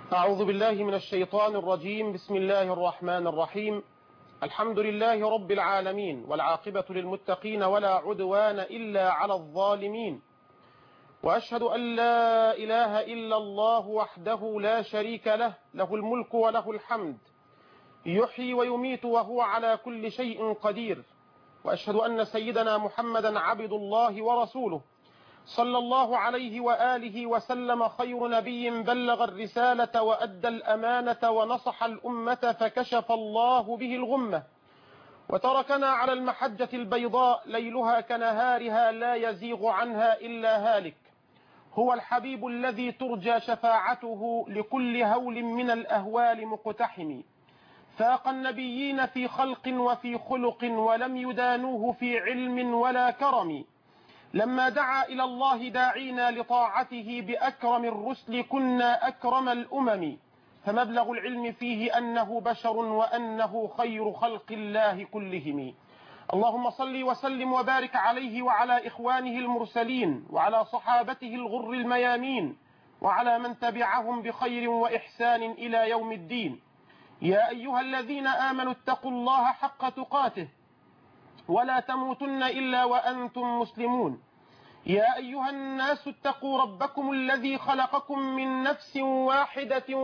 أعوذ بالله من الشيطان الرجيم. بسم الله الرحمن الرحيم. الحمد لله رب العالمين، والعاقبة للمتقين، ولا عدوان إلا على الظالمين. وأشهد أن لا إله إلا الله وحده لا شريك له، له الملك وله الحمد، يحيي ويميت وهو على كل شيء قدير. وأشهد أن سيدنا محمدا عبد الله ورسوله، صلى الله عليه وآله وسلم، خير نبي بلغ الرسالة وأدى الأمانة ونصح الأمة فكشف الله به الغمة، وتركنا على المحجة البيضاء ليلها كنهارها لا يزيغ عنها إلا هالك. هو الحبيب الذي ترجى شفاعته لكل هول من الأهوال مقتحم، فاق النبيين في خلق وفي خلق، ولم يدانوه في علم ولا كرم. لما دعا إلى الله داعينا لطاعته بأكرم الرسل كنا أكرم الأمم، فمبلغ العلم فيه أنه بشر وأنه خير خلق الله كلهم. اللهم صل وسلم وبارك عليه وعلى إخوانه المرسلين، وعلى صحابته الغر الميامين، وعلى من تبعهم بخير وإحسان إلى يوم الدين. يا أيها الذين آمنوا اتقوا الله حق تقاته ولا تموتن إلا وأنتم مسلمون. يا أيها الناس اتقوا ربكم الذي خلقكم من نفس واحدة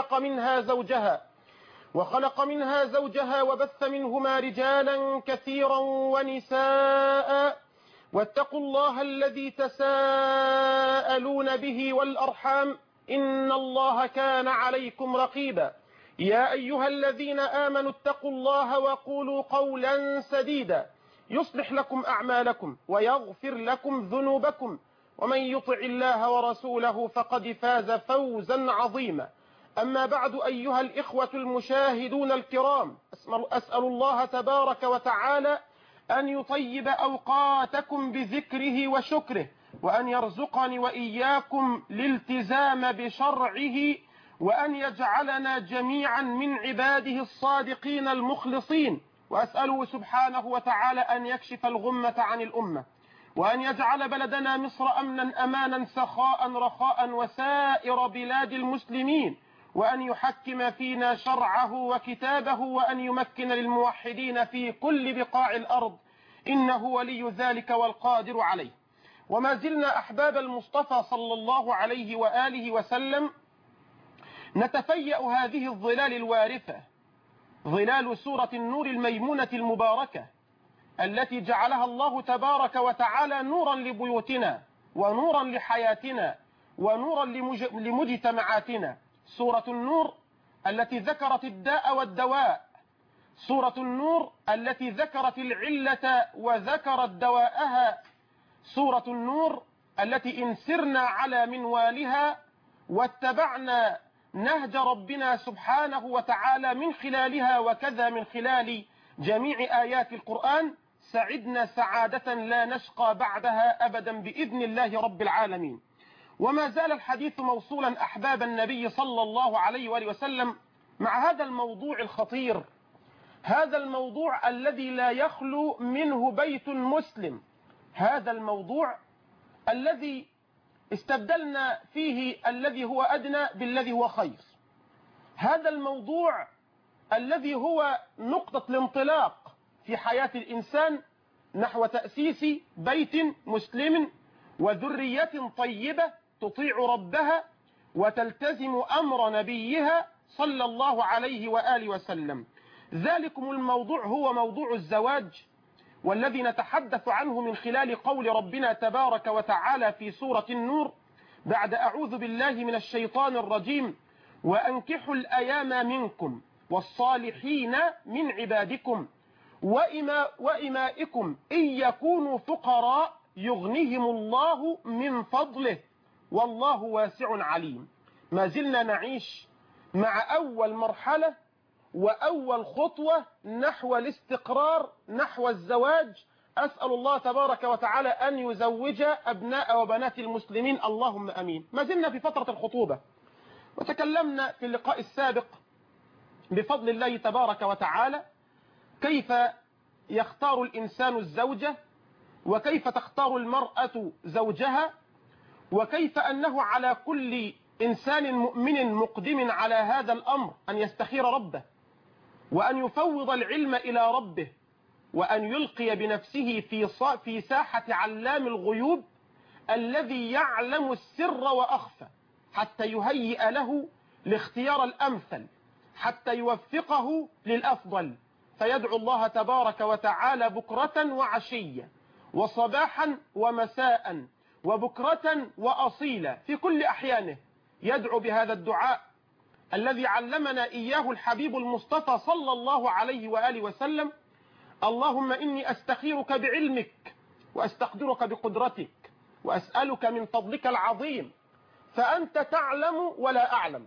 وخلق منها زوجها وبث منهما رجالا كثيرا ونساء، واتقوا الله الذي تساءلون به والأرحام، إن الله كان عليكم رقيبا. يا أيها الذين آمنوا اتقوا الله وقولوا قولا سديدا يصلح لكم أعمالكم ويغفر لكم ذنوبكم، ومن يطع الله ورسوله فقد فاز فوزا عظيما. أما بعد، أيها الإخوة المشاهدون الكرام، أسأل الله تبارك وتعالى أن يطيب أوقاتكم بذكره وشكره، وأن يرزقني وإياكم الالتزام بشرعه، وأن يجعلنا جميعا من عباده الصادقين المخلصين. وأسأله سبحانه وتعالى أن يكشف الغمة عن الأمة، وأن يجعل بلدنا مصر أمنا أمانا سخاء رخاء وسائر بلاد المسلمين، وأن يحكم فينا شرعه وكتابه، وأن يمكن للموحدين في كل بقاع الأرض، إنه ولي ذلك والقادر عليه. وما زلنا أحباب المصطفى صلى الله عليه وآله وسلم نتفيأ هذه الظلال الوارفة، ظلال سورة النور الميمونة المباركة، التي جعلها الله تبارك وتعالى نورا لبيوتنا، ونورا لحياتنا، ونورا لمجتمعاتنا. سورة النور التي ذكرت الداء والدواء، سورة النور التي ذكرت العلة وذكرت دواءها، سورة النور التي إن سرنا على منوالها واتبعنا نهج ربنا سبحانه وتعالى من خلالها، وكذا من خلال جميع آيات القرآن، سعدنا سعادة لا نشقى بعدها أبدا بإذن الله رب العالمين. وما زال الحديث موصولا أحباب النبي صلى الله عليه وآله وسلم مع هذا الموضوع الخطير، هذا الموضوع الذي لا يخلو منه بيت مسلم، هذا الموضوع الذي استبدلنا فيه الذي هو أدنى بالذي هو خير، هذا الموضوع الذي هو نقطة الانطلاق في حياة الإنسان نحو تأسيس بيت مسلم وذرية طيبة تطيع ربها وتلتزم أمر نبيها صلى الله عليه وآله وسلم. ذلكم الموضوع هو موضوع الزواج، والذي نتحدث عنه من خلال قول ربنا تبارك وتعالى في سورة النور بعد أعوذ بالله من الشيطان الرجيم: وأنكحوا الأيام منكم والصالحين من عبادكم وإمائكم إن يكونوا فقراء يغنيهم الله من فضله والله واسع عليم. ما زلنا نعيش مع أول مرحلة وأول خطوة نحو الاستقرار، نحو الزواج. أسأل الله تبارك وتعالى أن يزوج أبناء وبنات المسلمين، اللهم أمين. ما زلنا في فترة الخطوبة، وتكلمنا في اللقاء السابق بفضل الله تبارك وتعالى كيف يختار الإنسان الزوجة، وكيف تختار المرأة زوجها، وكيف أنه على كل إنسان مؤمن مقدم على هذا الأمر أن يستخير ربه، وأن يفوض العلم إلى ربه، وأن يلقي بنفسه في ساحة علام الغيوب الذي يعلم السر وأخفى، حتى يهيئ له الاختيار الأمثل، حتى يوفقه للأفضل، فيدعو الله تبارك وتعالى بكرة وعشية، وصباحا ومساء، وبكرة وأصيلا، في كل أحيانه يدعو بهذا الدعاء الذي علمنا إياه الحبيب المصطفى صلى الله عليه وآله وسلم: اللهم إني أستخيرك بعلمك، وأستقدرك بقدرتك، وأسألك من فضلك العظيم، فأنت تعلم ولا أعلم،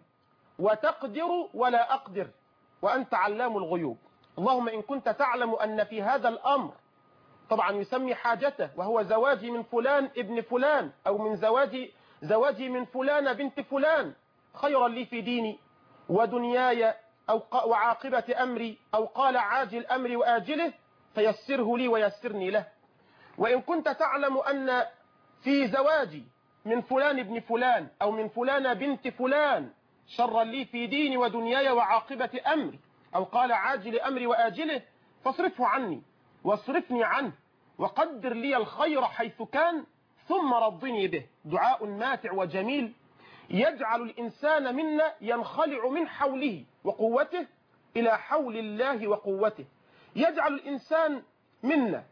وتقدر ولا أقدر، وأنت علام الغيوب. اللهم إن كنت تعلم أن في هذا الأمر، طبعا يسمي حاجته، وهو زواجي من فلان ابن فلان، أو من زواجي من فلانة بنت فلان، خيرا لي في ديني ودنياي وعاقبة أمري، أو قال عاجل أمري وآجله، فيسره لي ويسرني له. وإن كنت تعلم أن في زواجي من فلان ابن فلان أو من فلانة بنت فلان شرا لي في ديني ودنياي وعاقبة أمري، أو قال عاجل أمري وآجله، فاصرفه عني واصرفني عنه، وقدر لي الخير حيث كان، ثم رضني به. دعاء ماتع وجميل يجعل الإنسان منا ينخلع من حوله وقوته إلى حول الله وقوته، يجعل الإنسان منا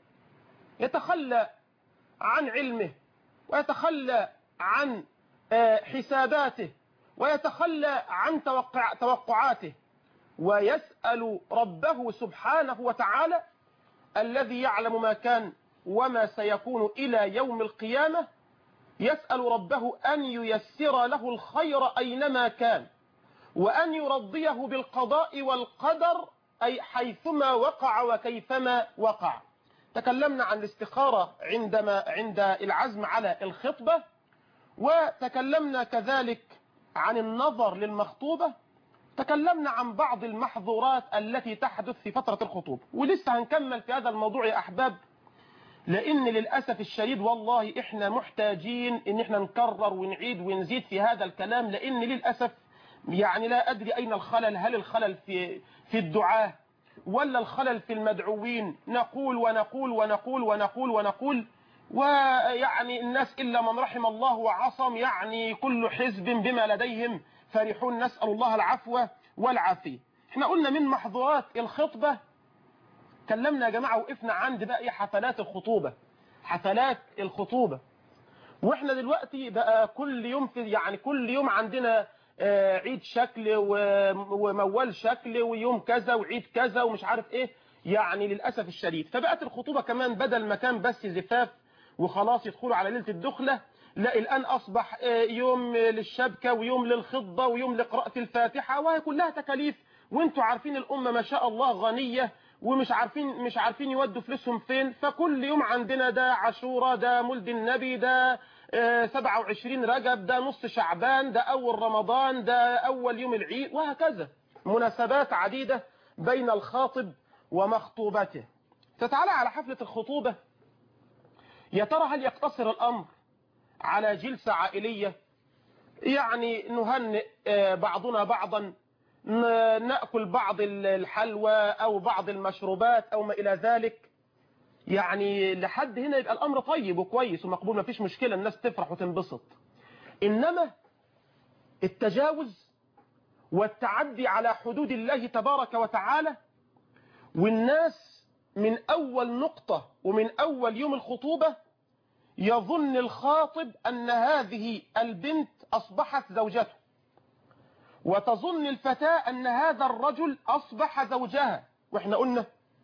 يتخلى عن علمه، ويتخلى عن حساباته، ويتخلى عن توقعاته، ويسأل ربه سبحانه وتعالى الذي يعلم ما كان وما سيكون إلى يوم القيامة، يسأل ربه أن ييسر له الخير أينما كان، وأن يرضيه بالقضاء والقدر أي حيثما وقع وكيفما وقع. تكلمنا عن الاستخارة عند العزم على الخطبة، وتكلمنا كذلك عن النظر للمخطوبة، تكلمنا عن بعض المحظورات التي تحدث في فترة الخطوبة، ولسه هنكمل في هذا الموضوع يا أحباب، لأن للأسف الشديد والله إحنا محتاجين إن إحنا نكرر ونعيد ونزيد في هذا الكلام، لأن للأسف يعني لا أدري أين الخلل، هل الخلل في الدعاة، ولا الخلل في المدعوين؟ نقول ونقول ونقول ونقول ونقول، ويعني الناس إلا من رحم الله وعصم، يعني كل حزب بما لديهم فرحون، نسأل الله العفو والعافية. احنا قلنا من محظورات الخطبة، كلمنا يا جماعة، وقفنا عند بقى ايه حفلات الخطوبة، حفلات الخطوبة. واحنا دلوقتي بقى كل يوم عندنا عيد شكل وموال شكل ويوم كذا وعيد كذا ومش عارف ايه، يعني للأسف الشديد. فبقت الخطوبة كمان بدل ما كان بس زفاف وخلاص يدخلوا على ليلة الدخلة، لا الآن أصبح يوم للشبكة ويوم للخطبة ويوم لقراءة الفاتحة، وهي كلها تكاليف. وانتوا عارفين الأمة ما شاء الله غنية، ومش عارفين يودوا فلوسهم فين. فكل يوم عندنا ده عاشوراء، ده مولد النبي، ده 27 رجب، ده نص شعبان، ده أول رمضان، ده أول يوم العيد، وهكذا مناسبات عديدة بين الخاطب ومخطوبته. فتعالى على حفلة الخطوبة، يا ترى هل يقتصر الأمر على جلسة عائلية، يعني نهنئ بعضنا بعضا، نأكل بعض الحلوى أو بعض المشروبات أو ما إلى ذلك، يعني لحد هنا يبقى الأمر طيب وكويس ومقبول، ما فيش مشكلة، الناس تفرح وتنبسط. إنما التجاوز والتعدي على حدود الله تبارك وتعالى، والناس من أول نقطة ومن أول يوم الخطوبة يظن الخاطب أن هذه البنت أصبحت زوجته، وتظن الفتاة أن هذا الرجل أصبح زوجها. وإحنا قلنا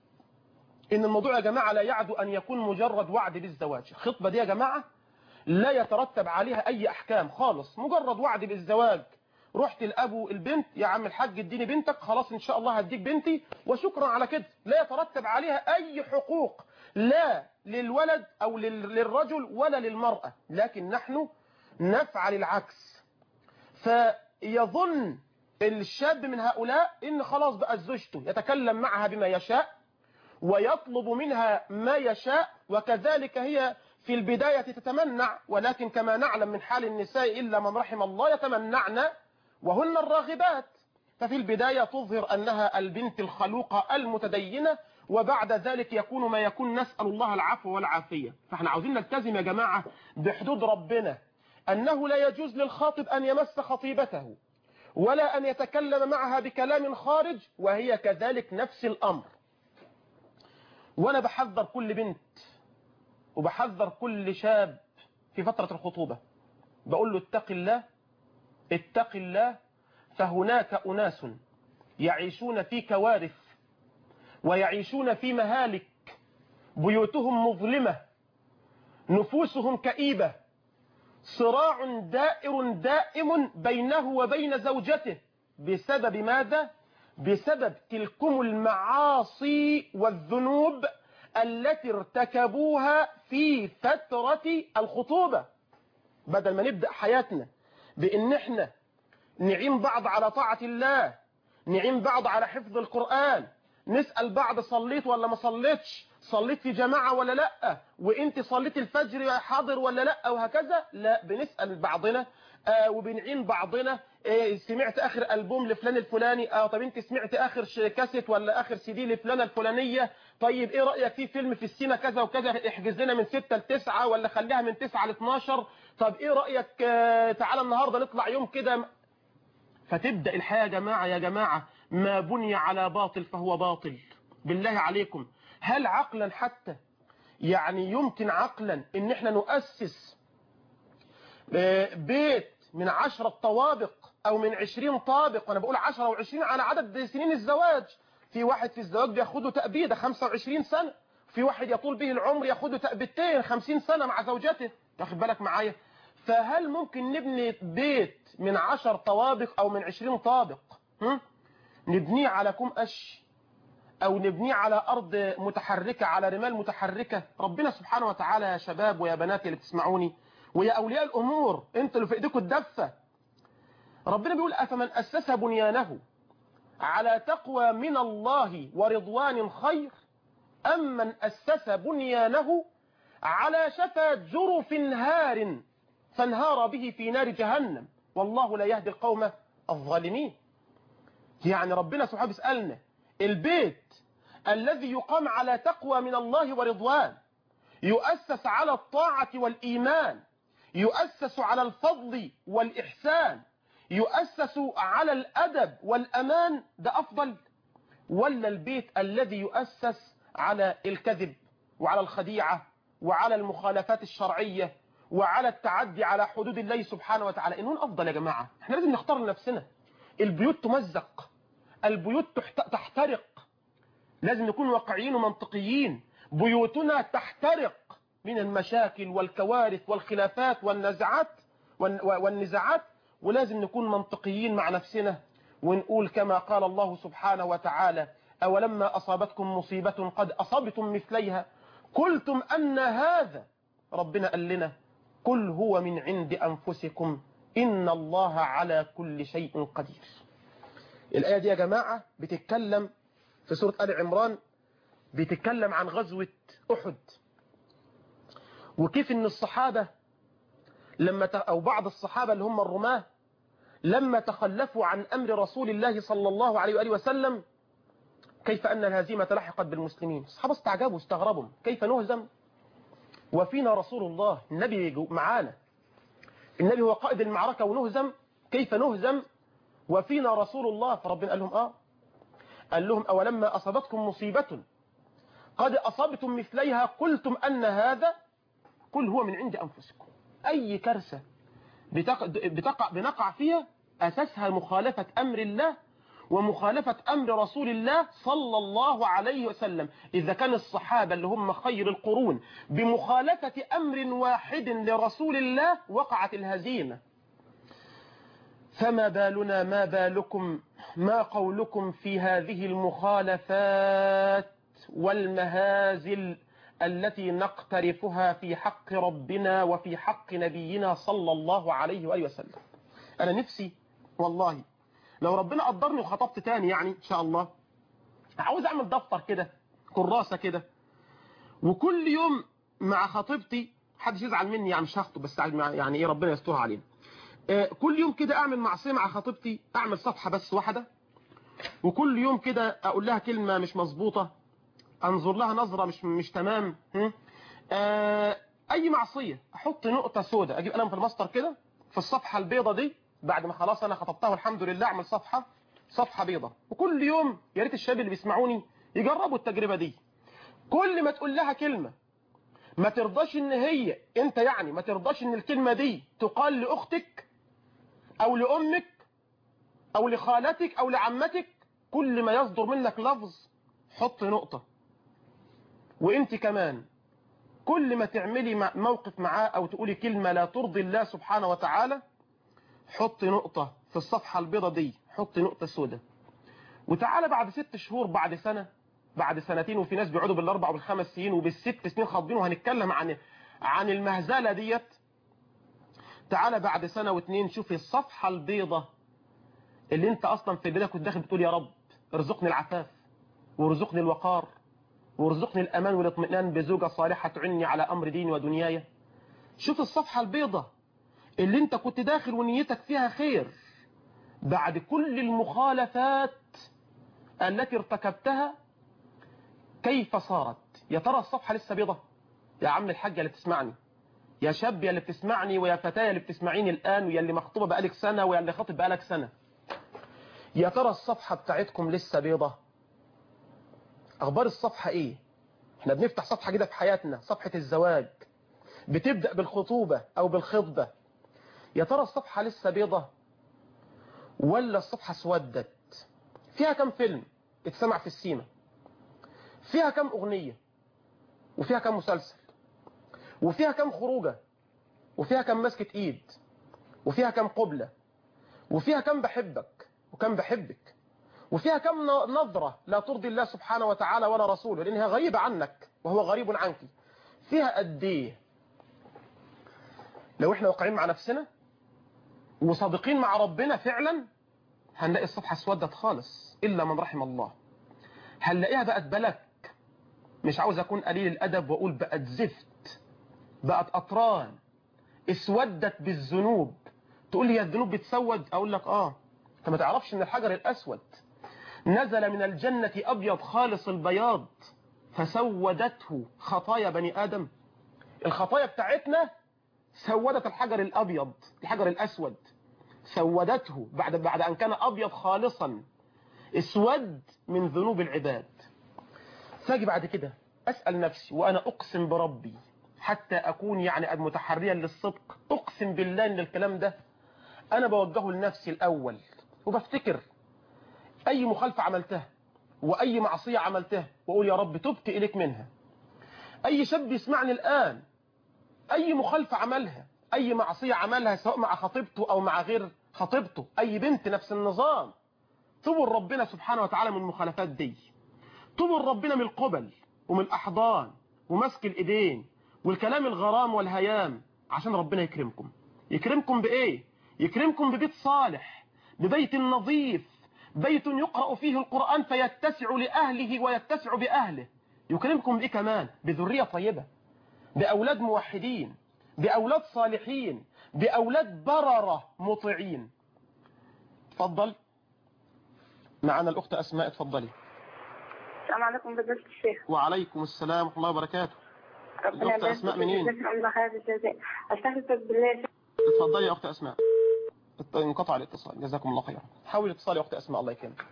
إن الموضوع يا جماعة لا يعد أن يكون مجرد وعد بالزواج. الخطبة دي يا جماعة لا يترتب عليها أي أحكام خالص، مجرد وعد بالزواج. رحت لأبو البنت، يا عم الحاج اديني بنتك، خلاص إن شاء الله هديك بنتي وشكرا على كده، لا يترتب عليها أي حقوق، لا للولد أو للرجل ولا للمرأة، لكن نحن نفعل العكس. فيظن الشاب من هؤلاء إن خلاص بقى زوجته، يتكلم معها بما يشاء ويطلب منها ما يشاء، وكذلك هي في البداية تتمنع، ولكن كما نعلم من حال النساء إلا من رحم الله يتمنعن وهن الراغبات. ففي البداية تظهر أنها البنت الخلوقة المتدينة، وبعد ذلك يكون ما يكون، نسأل الله العفو والعافية. فاحنا عاوزين نلتزم يا جماعة بحدود ربنا، أنه لا يجوز للخاطب أن يمس خطيبته ولا أن يتكلم معها بكلام خارج، وهي كذلك نفس الأمر. وأنا بحذر كل بنت وبحذر كل شاب في فترة الخطوبة، بقول له اتق الله اتق الله، فهناك أناس يعيشون في كوارث ويعيشون في مهالك، بيوتهم مظلمة، نفوسهم كئيبة، صراع دائر دائم بينه وبين زوجته، بسبب ماذا؟ بسبب تلكم المعاصي والذنوب التي ارتكبوها في فترة الخطوبة. بدل ما نبدأ حياتنا بأن احنا نعين بعض على طاعة الله، نعين بعض على حفظ القرآن، نسأل بعض صليت ولا ما صليتش، صليت في جماعة ولا لا، وانت صليت الفجر حاضر ولا لا، وهكذا. لا، بنسأل بعضنا وبنعين بعضنا. سمعت آخر ألبوم لفلان الفلاني؟ طب انت سمعت آخر كاسيت ولا آخر CD لفلانة الفلانية؟ طيب ايه رأيك في فيلم في السينما كذا وكذا، احجز لنا من 6 ل 9 ولا خليها من 9 ل 12. طب ايه رأيك تعالى النهاردة نطلع يوم كده. فتبدأ الحياة يا جماعة ما بني على باطل فهو باطل. بالله عليكم، هل عقلا حتى يعني يمكن عقلا ان احنا نؤسس بيت من 10 طوابق او من 20 طابق؟ وانا بقول 10 و20 على عدد سنين الزواج. في واحد في الزواج بياخده تأبيدة 25 سنة، في واحد يطول به العمر ياخده تأبيدتين 50 سنة مع زوجته. واخد بالك معايا؟ فهل ممكن نبني بيت من 10 طوابق او من 20 طابق نبنيه على كوم قش، او نبنيه على ارض متحركة، على رمال متحركة؟ ربنا سبحانه وتعالى يا شباب ويا بنات اللي بتسمعوني ويا اولياء الامور، انتوا اللي في ايديكم الدفة، ربنا بيقول افمن اسس بنيانه على تقوى من الله ورضوان خير ام من اسس بنيانه على شفا جرف هار فانهار به في نار جهنم والله لا يهدي القوم الظالمين. يعني ربنا سبحانه بيسألنا البيت الذي يقام على تقوى من الله ورضوان، يؤسس على الطاعة والإيمان، يؤسس على الفضل والإحسان، يؤسس على الأدب والأمان، ده أفضل؟ ولا البيت الذي يؤسس على الكذب وعلى الخديعة وعلى المخالفات الشرعية وعلى التعدي على حدود الله سبحانه وتعالى؟ إنه أفضل يا جماعة؟ احنا لازم نختار لنفسنا. البيوت تمزق، البيوت تحترق، لازم نكون واقعيين ومنطقيين. بيوتنا تحترق من المشاكل والكوارث والخلافات والنزاعات، ولازم نكون منطقيين مع نفسنا ونقول كما قال الله سبحانه وتعالى أولما أصابتكم مصيبة قد أصبتم مثليها قلتم أن هذا. ربنا قال لنا قل هو من عند أنفسكم إن الله على كل شيء قدير. الآية دي يا جماعة بتتكلم في سورة آل عمران، بتتكلم عن غزوة أحد، وكيف ان الصحابة أو بعض الصحابة اللي هم الرماة لما تخلفوا عن أمر رسول الله صلى الله عليه وآله وسلم، كيف أن الهزيمة لحقت بالمسلمين. الصحابة استعجبوا استغربوا، كيف نهزم وفينا رسول الله؟ النبي معانا، النبي هو قائد المعركة ونهزم؟ كيف نهزم وفينا رسول الله؟ فربنا قال لهم قال لهم أولما أصابتكم مصيبة قد أصبتم مثليها قلتم أن هذا قل هو من عند أنفسكم. أي كارثة بنقع فيها أساسها مخالفة أمر الله ومخالفة أمر رسول الله صلى الله عليه وسلم. إذا كان الصحابة اللي هم خير القرون بمخالفة أمر واحد لرسول الله وقعت الهزيمة، فما بالنا، ما بالكم، ما قولكم في هذه المخالفات والمهازل التي نقترفها في حق ربنا وفي حق نبينا صلى الله عليه وآله وسلم. أنا نفسي والله لو ربنا قدرني وخطبت تاني يعني إن شاء الله، عاوز أعمل دفتر كده، كراسة كده، وكل يوم مع خطيبتي محدش يزعل مني يعني مش هخطب، بس يعني ايه ربنا يسترها علينا. كل يوم كده اعمل معصيه مع خطيبتي، اعمل صفحه بس واحده، وكل يوم كده اقول لها كلمه مش مظبوطه، انظر لها نظره مش تمام. اي معصيه احط نقطه سوداء، اجيب قلم في المسطر كده في الصفحه البيضه دي بعد ما خلاص انا خطبتها والحمد لله، اعمل صفحه بيضه. وكل يوم يا ريت الشباب اللي بيسمعوني يجربوا التجربه دي. كل ما تقول لها كلمه ما ترضاش ان هي انت يعني ما ترضاش ان الكلمه دي تقال لاختك او لامك او لخالتك او لعمتك، كل ما يصدر منك لفظ حط نقطه. وانت كمان كل ما تعملي موقف معاه او تقولي كلمة لا ترضي الله سبحانه وتعالى، حط نقطة في الصفحة البيضة دي، حط نقطة سوداء. وتعالى بعد 6 شهور، بعد سنة، بعد سنتين، وفي ناس بيقعدوا بالاربع والخمس سنين وبال6 سنين خاضبين، وهنتكلم عن المهزلة ديت. تعالى بعد سنة واتنين شوفي الصفحة البيضة اللي انت اصلا في البداية كنت داخل بتقول يا رب ارزقني العفاف وارزقني الوقار وارزقني الأمان والاطمئنان بزوجة صالحة تعني على أمر ديني ودنياي. شوف الصفحة البيضة اللي انت كنت داخل ونيتك فيها خير، بعد كل المخالفات التي ارتكبتها كيف صارت؟ يا ترى الصفحة لسه بيضة؟ يا عم الحاج اللي بتسمعني، يا شاب يا اللي بتسمعني، ويا فتاة اللي بتسمعيني الآن، ويا اللي مخطوبة بقالك سنة، ويا اللي خاطب بقالك سنة، يا ترى الصفحة بتاعتكم لسه بيضة؟ أخبار الصفحة إيه؟ احنا بنفتح صفحة جديدة في حياتنا، صفحة الزواج، بتبدأ بالخطوبة أو بالخطبة. يا ترى الصفحة لسه بيضة ولا الصفحة اسودت؟ فيها كم فيلم اتسمع في السينما، فيها كم أغنية، وفيها كم مسلسل، وفيها كم خروجة، وفيها كم مسكة إيد، وفيها كم قبلة، وفيها كم بحبك وكم بحبك، وفيها كم نظرة لا ترضي الله سبحانه وتعالى ولا رسوله لأنها غريبة عنك وهو غريب عنك. فيها قد ايه؟ لو احنا واقعين مع نفسنا وصادقين مع ربنا فعلا هنلاقي الصفحة اسودت خالص إلا من رحم الله. هنلاقيها بقت بلك، مش عاوز أكون قليل الأدب وأقول بقت زفت، بقت أطران، اسودت بالذنوب. تقول لي يا الذنوب بتسود؟ أقول لك أنت ما تعرفش إن الحجر الأسود نزل من الجنة أبيض خالص البياض فسودته خطايا بني آدم. الخطايا بتاعتنا سودت الحجر الأبيض، الحجر الأسود سودته بعد أن كان أبيض خالصا، اسود من ذنوب العباد. فاجي بعد كده أسأل نفسي، وأنا أقسم بربي حتى أكون يعني متحريا للصدق، أقسم بالله إن الكلام ده أنا بوجهه لنفسي الأول، وبفتكر أي مخالفة عملتها وأي معصية عملتها وأقول يا رب تبت إليك منها. أي شاب يسمعني الآن أي مخالفة عملها، أي معصية عملها سواء مع خطيبته أو مع غير خطيبته، أي بنت نفس النظام، توبوا ربنا سبحانه وتعالى من المخالفات دي، توبوا ربنا من القبل ومن الأحضان ومسك الإيدين والكلام الغرام والهيام، عشان ربنا يكرمكم. يكرمكم بإيه؟ يكرمكم ببيت صالح، ببيت نظيف، بيت يقرأ فيه القرآن فيتسع لأهله ويتسع بأهله. يكرمكم بإيه كمان؟ بذرية طيبة، بأولاد موحدين، بأولاد صالحين، بأولاد بررة مطيعين. اتفضل معنا الأخت أسماء، اتفضلي. السلام عليكم فضيلة الشيخ. وعليكم السلام ورحمة الله وبركاته. ربنا الأخت أسماء منين؟ استغفر بالله. اتفضلي يا أخت أسماء. انقطع الاتصال، جزاكم الله خيرا. حاول اتصال يا أخت أسماء الله يكرمك.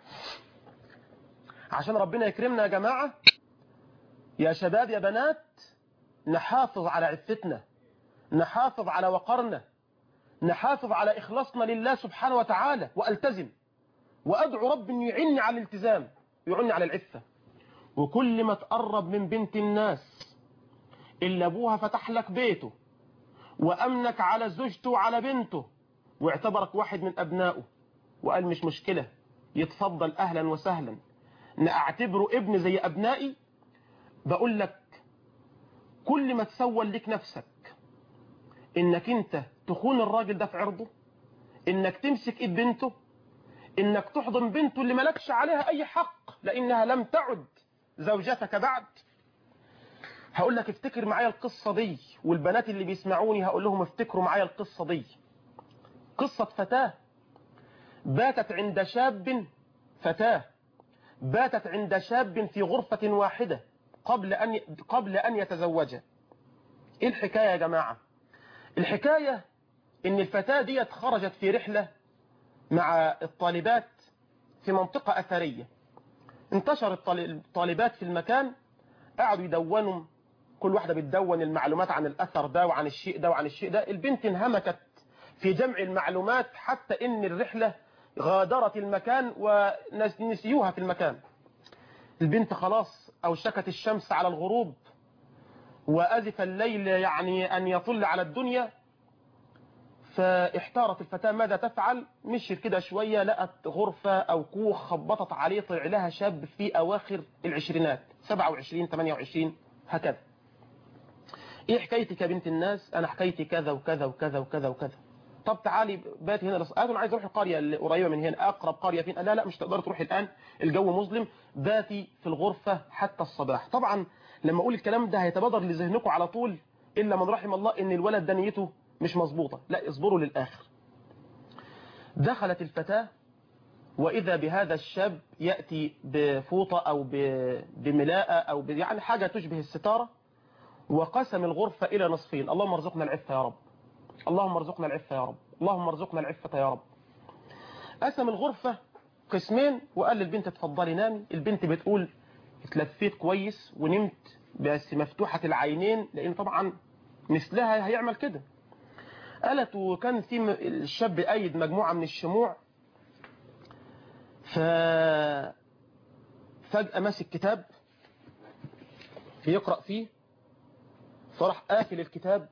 عشان ربنا يكرمنا يا جماعة، يا شباب يا بنات، نحافظ على عفتنا، نحافظ على وقرنا، نحافظ على إخلاصنا لله سبحانه وتعالى، وألتزم وأدعو رب أن يعني على الالتزام، يعني على العفة. وكل ما تقرب من بنت الناس اللي أبوها فتح لك بيته وأمنك على زوجته وعلى بنته واعتبرك واحد من أبنائه وقال مش مشكلة يتفضل أهلا وسهلا، نعتبره ابن زي أبنائي، بقول لك كل ما تسول لك نفسك إنك أنت تخون الراجل ده في عرضه، إنك تمسك إيد بنته، إنك تحضن بنته اللي ملكش عليها أي حق لأنها لم تعد زوجتك بعد، هقول لك افتكر معايا القصة دي، والبنات اللي بيسمعوني هقول لهم افتكروا معايا القصة دي. قصة فتاة باتت عند شاب، فتاة باتت عند شاب في غرفة واحدة قبل أن يتزوج. ايه الحكاية يا جماعة؟ الحكاية ان الفتاة دي خرجت في رحلة مع الطالبات في منطقة أثرية. انتشر الطالبات في المكان، قعدوا يدونوا، كل واحدة بتدون المعلومات عن الأثر ده وعن الشيء ده وعن الشيء ده. البنت انهمكت في جمع المعلومات حتى ان الرحلة غادرت المكان ونسيوها في المكان. البنت خلاص أوشكت الشمس على الغروب وأزف الليل يعني أن يطل على الدنيا. فاحتارت الفتاة ماذا تفعل. مشيت كده شوية لقت غرفة أو كوخ، خبطت عليه، طلع لها شاب في أواخر العشرينات، 27 28 هكذا. ايه حكايتك يا بنت الناس؟ انا حكايتي كذا وكذا وكذا وكذا وكذا. طب تعالي باتي هنا انا عايز اروح القريه اللي قريبه من هنا، اقرب قريه فين؟ لا مش تقدري تروحي الان، الجو مظلم، باتي في الغرفه حتى الصباح. طبعا لما اقول الكلام ده هيتبادر لذهنكم على طول الا من رحم الله ان الولد ده نيته مش مظبوطه. لا، اصبروا للاخر. دخلت الفتاه واذا بهذا الشاب ياتي بفوطه او بملاءه او يعني حاجه تشبه الستاره، وقسم الغرفة إلى نصفين. اللهم ارزقنا العفة يا رب، اللهم ارزقنا العفة يا رب، اللهم ارزقنا العفة يا رب. قسم الغرفة قسمين وقال للبنت اتفضلي نامي. البنت بتقول اتلفيت كويس ونمت بس مفتوحة العينين، لأن طبعا مثلها هيعمل كده. قالت وكان في الشاب قايد مجموعة من الشموع، فجأة ماسك كتاب بيقرأ فيه، فراح قافل الكتاب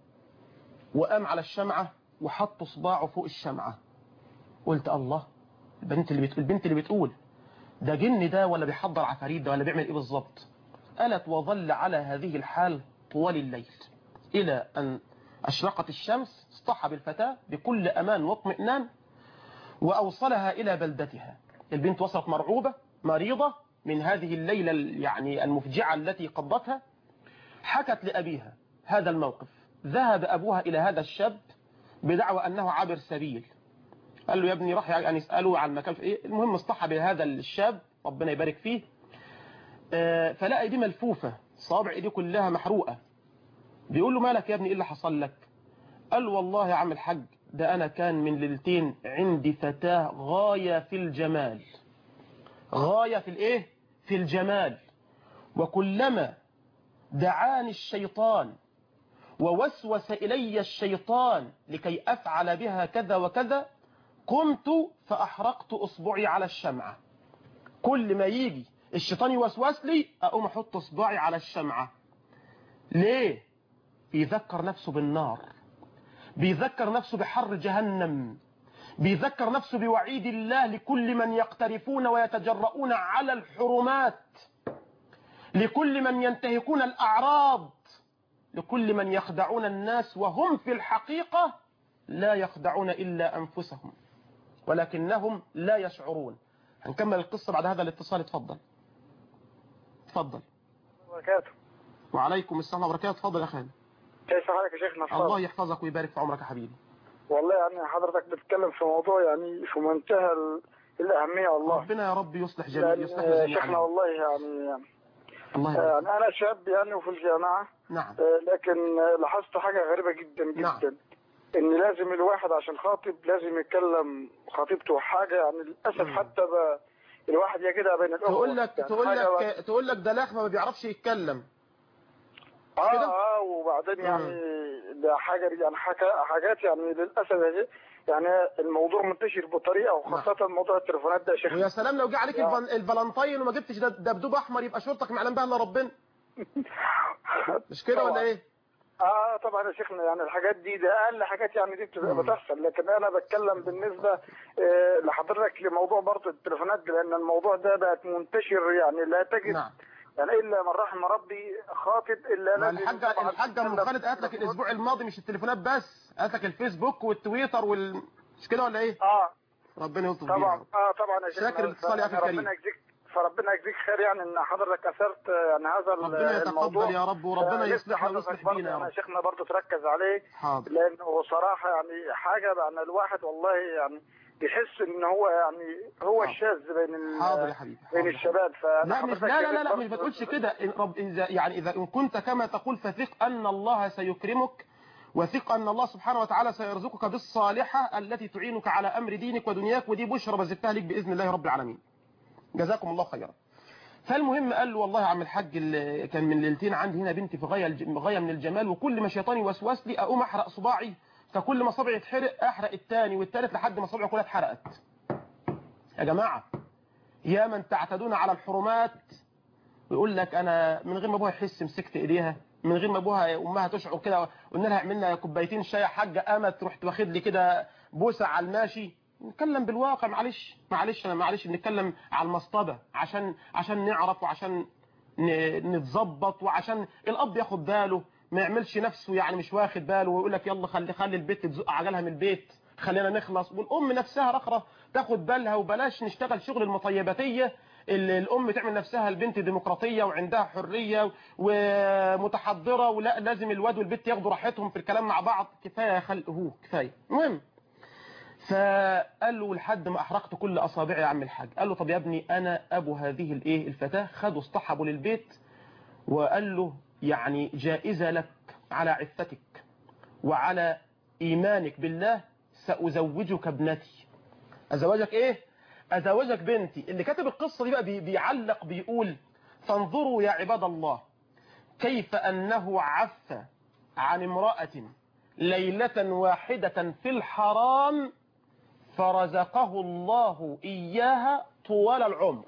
وقام على الشمعة وحط صباعه فوق الشمعة. قلت الله، البنت اللي بتقول ده جن ده ولا بيحضر عفاريت ده ولا بيعمل ايه بالظبط؟ قالت وظل على هذه الحال طوال الليل إلى أن أشرقت الشمس. اصطحب الفتاة بكل أمان واطمئنان وأوصلها إلى بلدتها. البنت وصلت مرعوبة مريضة من هذه الليلة يعني المفجعة التي قضتها. حكت لأبيها هذا الموقف. ذهب أبوها إلى هذا الشاب بدعوى أنه عابر سبيل. قال له يا ابني، راح يعني يسأله عن مكان في إيه. المهم اصطحب هذا الشاب ربنا يبارك فيه، فلقى ايديه ملفوفة، صابع ايديه كلها محروقة. بيقول له مالك يا ابني، ايه اللي حصل لك؟ قال والله يا عم الحاج، ده أنا كان من ليلتين عندي فتاة غاية في الجمال، غاية في الإيه؟ في الجمال. وكلما دعاني الشيطان ووسوس إلي الشيطان لكي أفعل بها كذا وكذا، قمت فأحرقت أصبعي على الشمعة. كل ما يجي الشيطان يوسوس لي أقوم أحط أصبعي على الشمعة. ليه؟ بيذكر نفسه بالنار، بيذكر نفسه بحر جهنم، بيذكر نفسه بوعيد الله لكل من يقترفون ويتجرؤون على الحرمات، لكل من ينتهكون الأعراض، لكل من يخدعون الناس وهم في الحقيقة لا يخدعون إلا أنفسهم ولكنهم لا يشعرون. هنكمل القصة بعد هذا الاتصال. اتفضل. اتفضل. وبركاته. وعليكم السلام وبركاته. اتفضل يا خالد. كيف حالك يا شيخنا؟ الله يحفظك ويبارك في عمرك يا حبيبي. والله يعني حضرتك بتتكلم في موضوع يعني في منتهى الأهمية والله. ربنا يا رب يصلح جميع يا شيخنا والله يعني الله أنا شاب يعني وفي الجامعة. نعم. لكن لاحظت حاجة غريبة جدا جدا. نعم. إن لازم الواحد عشان خاطب لازم يتكلم خطيبته حاجة، يعني للأسف حتى الواحد يا كده بين الأخوة. تقول لك ده لحمة ما بيعرفش يتكلم. وبعدين يعني ده حاجة يعني حاجات يعني للأسف يعني الموضوع منتشر بطريقة، وخاصة موضوع التليفونات ده يا شيخ. ويا سلام لو جه عليك الفالنتين وما جبتش دبدوب احمر، يبقى شرطك معلم بها الا ربنا. مش كده ولا ايه؟ طبعا يا شيخنا، يعني الحاجات دي ده اقل حاجات يعني دي بتحصل. لكن انا بتكلم بالنسبه لحضرتك لموضوع برضه التليفونات دي، لان الموضوع ده بقت منتشر يعني لا تجد يعني الا من رحم ربي خاطب الا لازم. الحاجه ام خالد قالت لك الاسبوع الماضي مش التليفونات بس، قالت لك الفيسبوك والتويتر مش كده ولا ايه؟ ربنا يلطف بيها. طبعا يا شيخنا. شاكر الاتصال يا اخي الكريم. فربنا يجزيك خير يعني ان حضرتك اثرت يعني هذا ربنا الموضوع. يتقبل يا رب، وربنا نفسي يصلح حضرتك ويصلح برضه بينا يا يعني رب. شيخنا برضه تركز عليه، حاضر. لانه صراحه يعني حاجه يعني الواحد والله يعني يحس ان هو يعني هو الشاذ بين حاضر يا حبيبي، بين الشباب. فانا لا مش حضرتك لا مش بتقولش كده. إذا إن كنت كما تقول فثق أن الله سيكرمك، وثق أن الله سبحانه وتعالى سيرزقك بالصالحة التي تعينك على أمر دينك ودنياك، ودي بشرى بزدتها لك بإذن الله رب العالمين. جزاكم الله خيرا. فالمهم قال له والله يا عم الحاج، كان من ليلتين عندي هنا بنتي في غاية من الجمال، وكل ما شيطاني وسوس لي أقوم أحرق صباعي، فكل ما صبعي يتحرق أحرق الثاني والثالث لحد ما صبعي كلها اتحرقت. يا جماعة يا من تعتدون على الحرمات، ويقول لك انا من غير ما ابوها يحس مسكت ايديها، من غير ما ابوها امها تشعر كده، قلنا لها اعملنا كوبايتين شاي يا حاجه، قامت رحت واخد لي كده بوسه على الماشي. نتكلم بالواقع، معلش نتكلم على المصطبه عشان نعرف، وعشان نتظبط، وعشان الاب ياخد باله ما يعملش نفسه يعني مش واخد باله، ويقول لك يلا خلي البيت تزق عجلها من البيت، خلينا نخلص. والام نفسها رخرة تاخد بالها، وبلاش نشتغل شغل المطيباتيه. الام تعمل نفسها البنت ديمقراطيه وعندها حريه ومتحضره، ولا لازم الواد والبنت ياخدوا راحتهم في الكلام مع بعض. كفايه كفايه. المهم فقال له لحد ما احرقت كل اصابعي يا عم الحاج. قال له طب يا ابني انا ابو هذه الفتاه. خدوا اصطحبوا للبيت، وقال له يعني جائزه لك على عفتك وعلى ايمانك بالله، سأزوجك ابنتي. ازواجك ايه؟ ازواجك بنتي. اللي كاتب القصة دي بقى بيعلق بيقول فانظروا يا عباد الله كيف انه عف عن امرأة ليلة واحدة في الحرام، فرزقه الله اياها طوال العمر.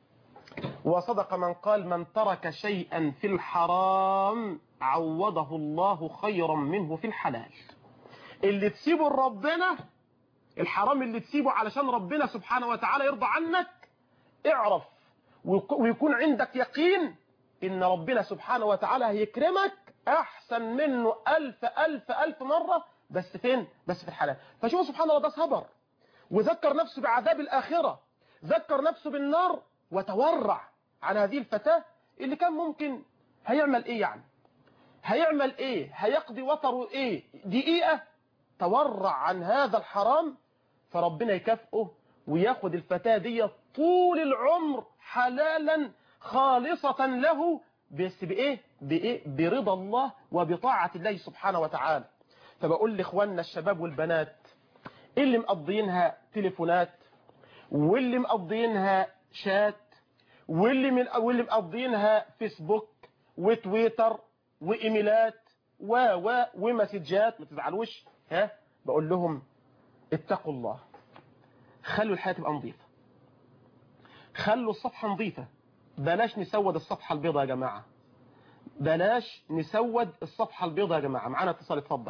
وصدق من قال من ترك شيئا في الحرام عوضه الله خيرا منه في الحلال. اللي تسيبه لربنا، الحرام اللي تسيبه علشان ربنا سبحانه وتعالى يرضى عنك، اعرف ويكون عندك يقين ان ربنا سبحانه وتعالى هيكرمك احسن منه ألف مرة. بس فين؟ بس في الحلال. فشوف سبحان الله، ده صبر وذكر نفسه بعذاب الآخرة، ذكر نفسه بالنار، وتورع عن هذه الفتاة اللي كان ممكن هيعمل ايه يعني؟ هيعمل ايه؟ هيقضي وطره ايه؟ دقيقة. تورع عن هذا الحرام، فربنا يكافئه وياخد الفتاة دي طول العمر حلالا خالصة له، بس بإيه؟ برضا الله وبطاعة الله سبحانه وتعالى. فبقول لإخواننا الشباب والبنات اللي مقضينها تليفونات، واللي مقضينها شات، واللي مقضينها فيسبوك وتويتر وإيميلات ومسجات، ما تزعلوش، بقول لهم اتقوا الله، خلوا الحياة تبقى نظيفة، خلوا الصفحة نظيفة، بلاش نسود الصفحة البيضاء يا جماعة، بلاش نسود الصفحة البيضاء يا جماعة. معانا اتصال، اتفضل.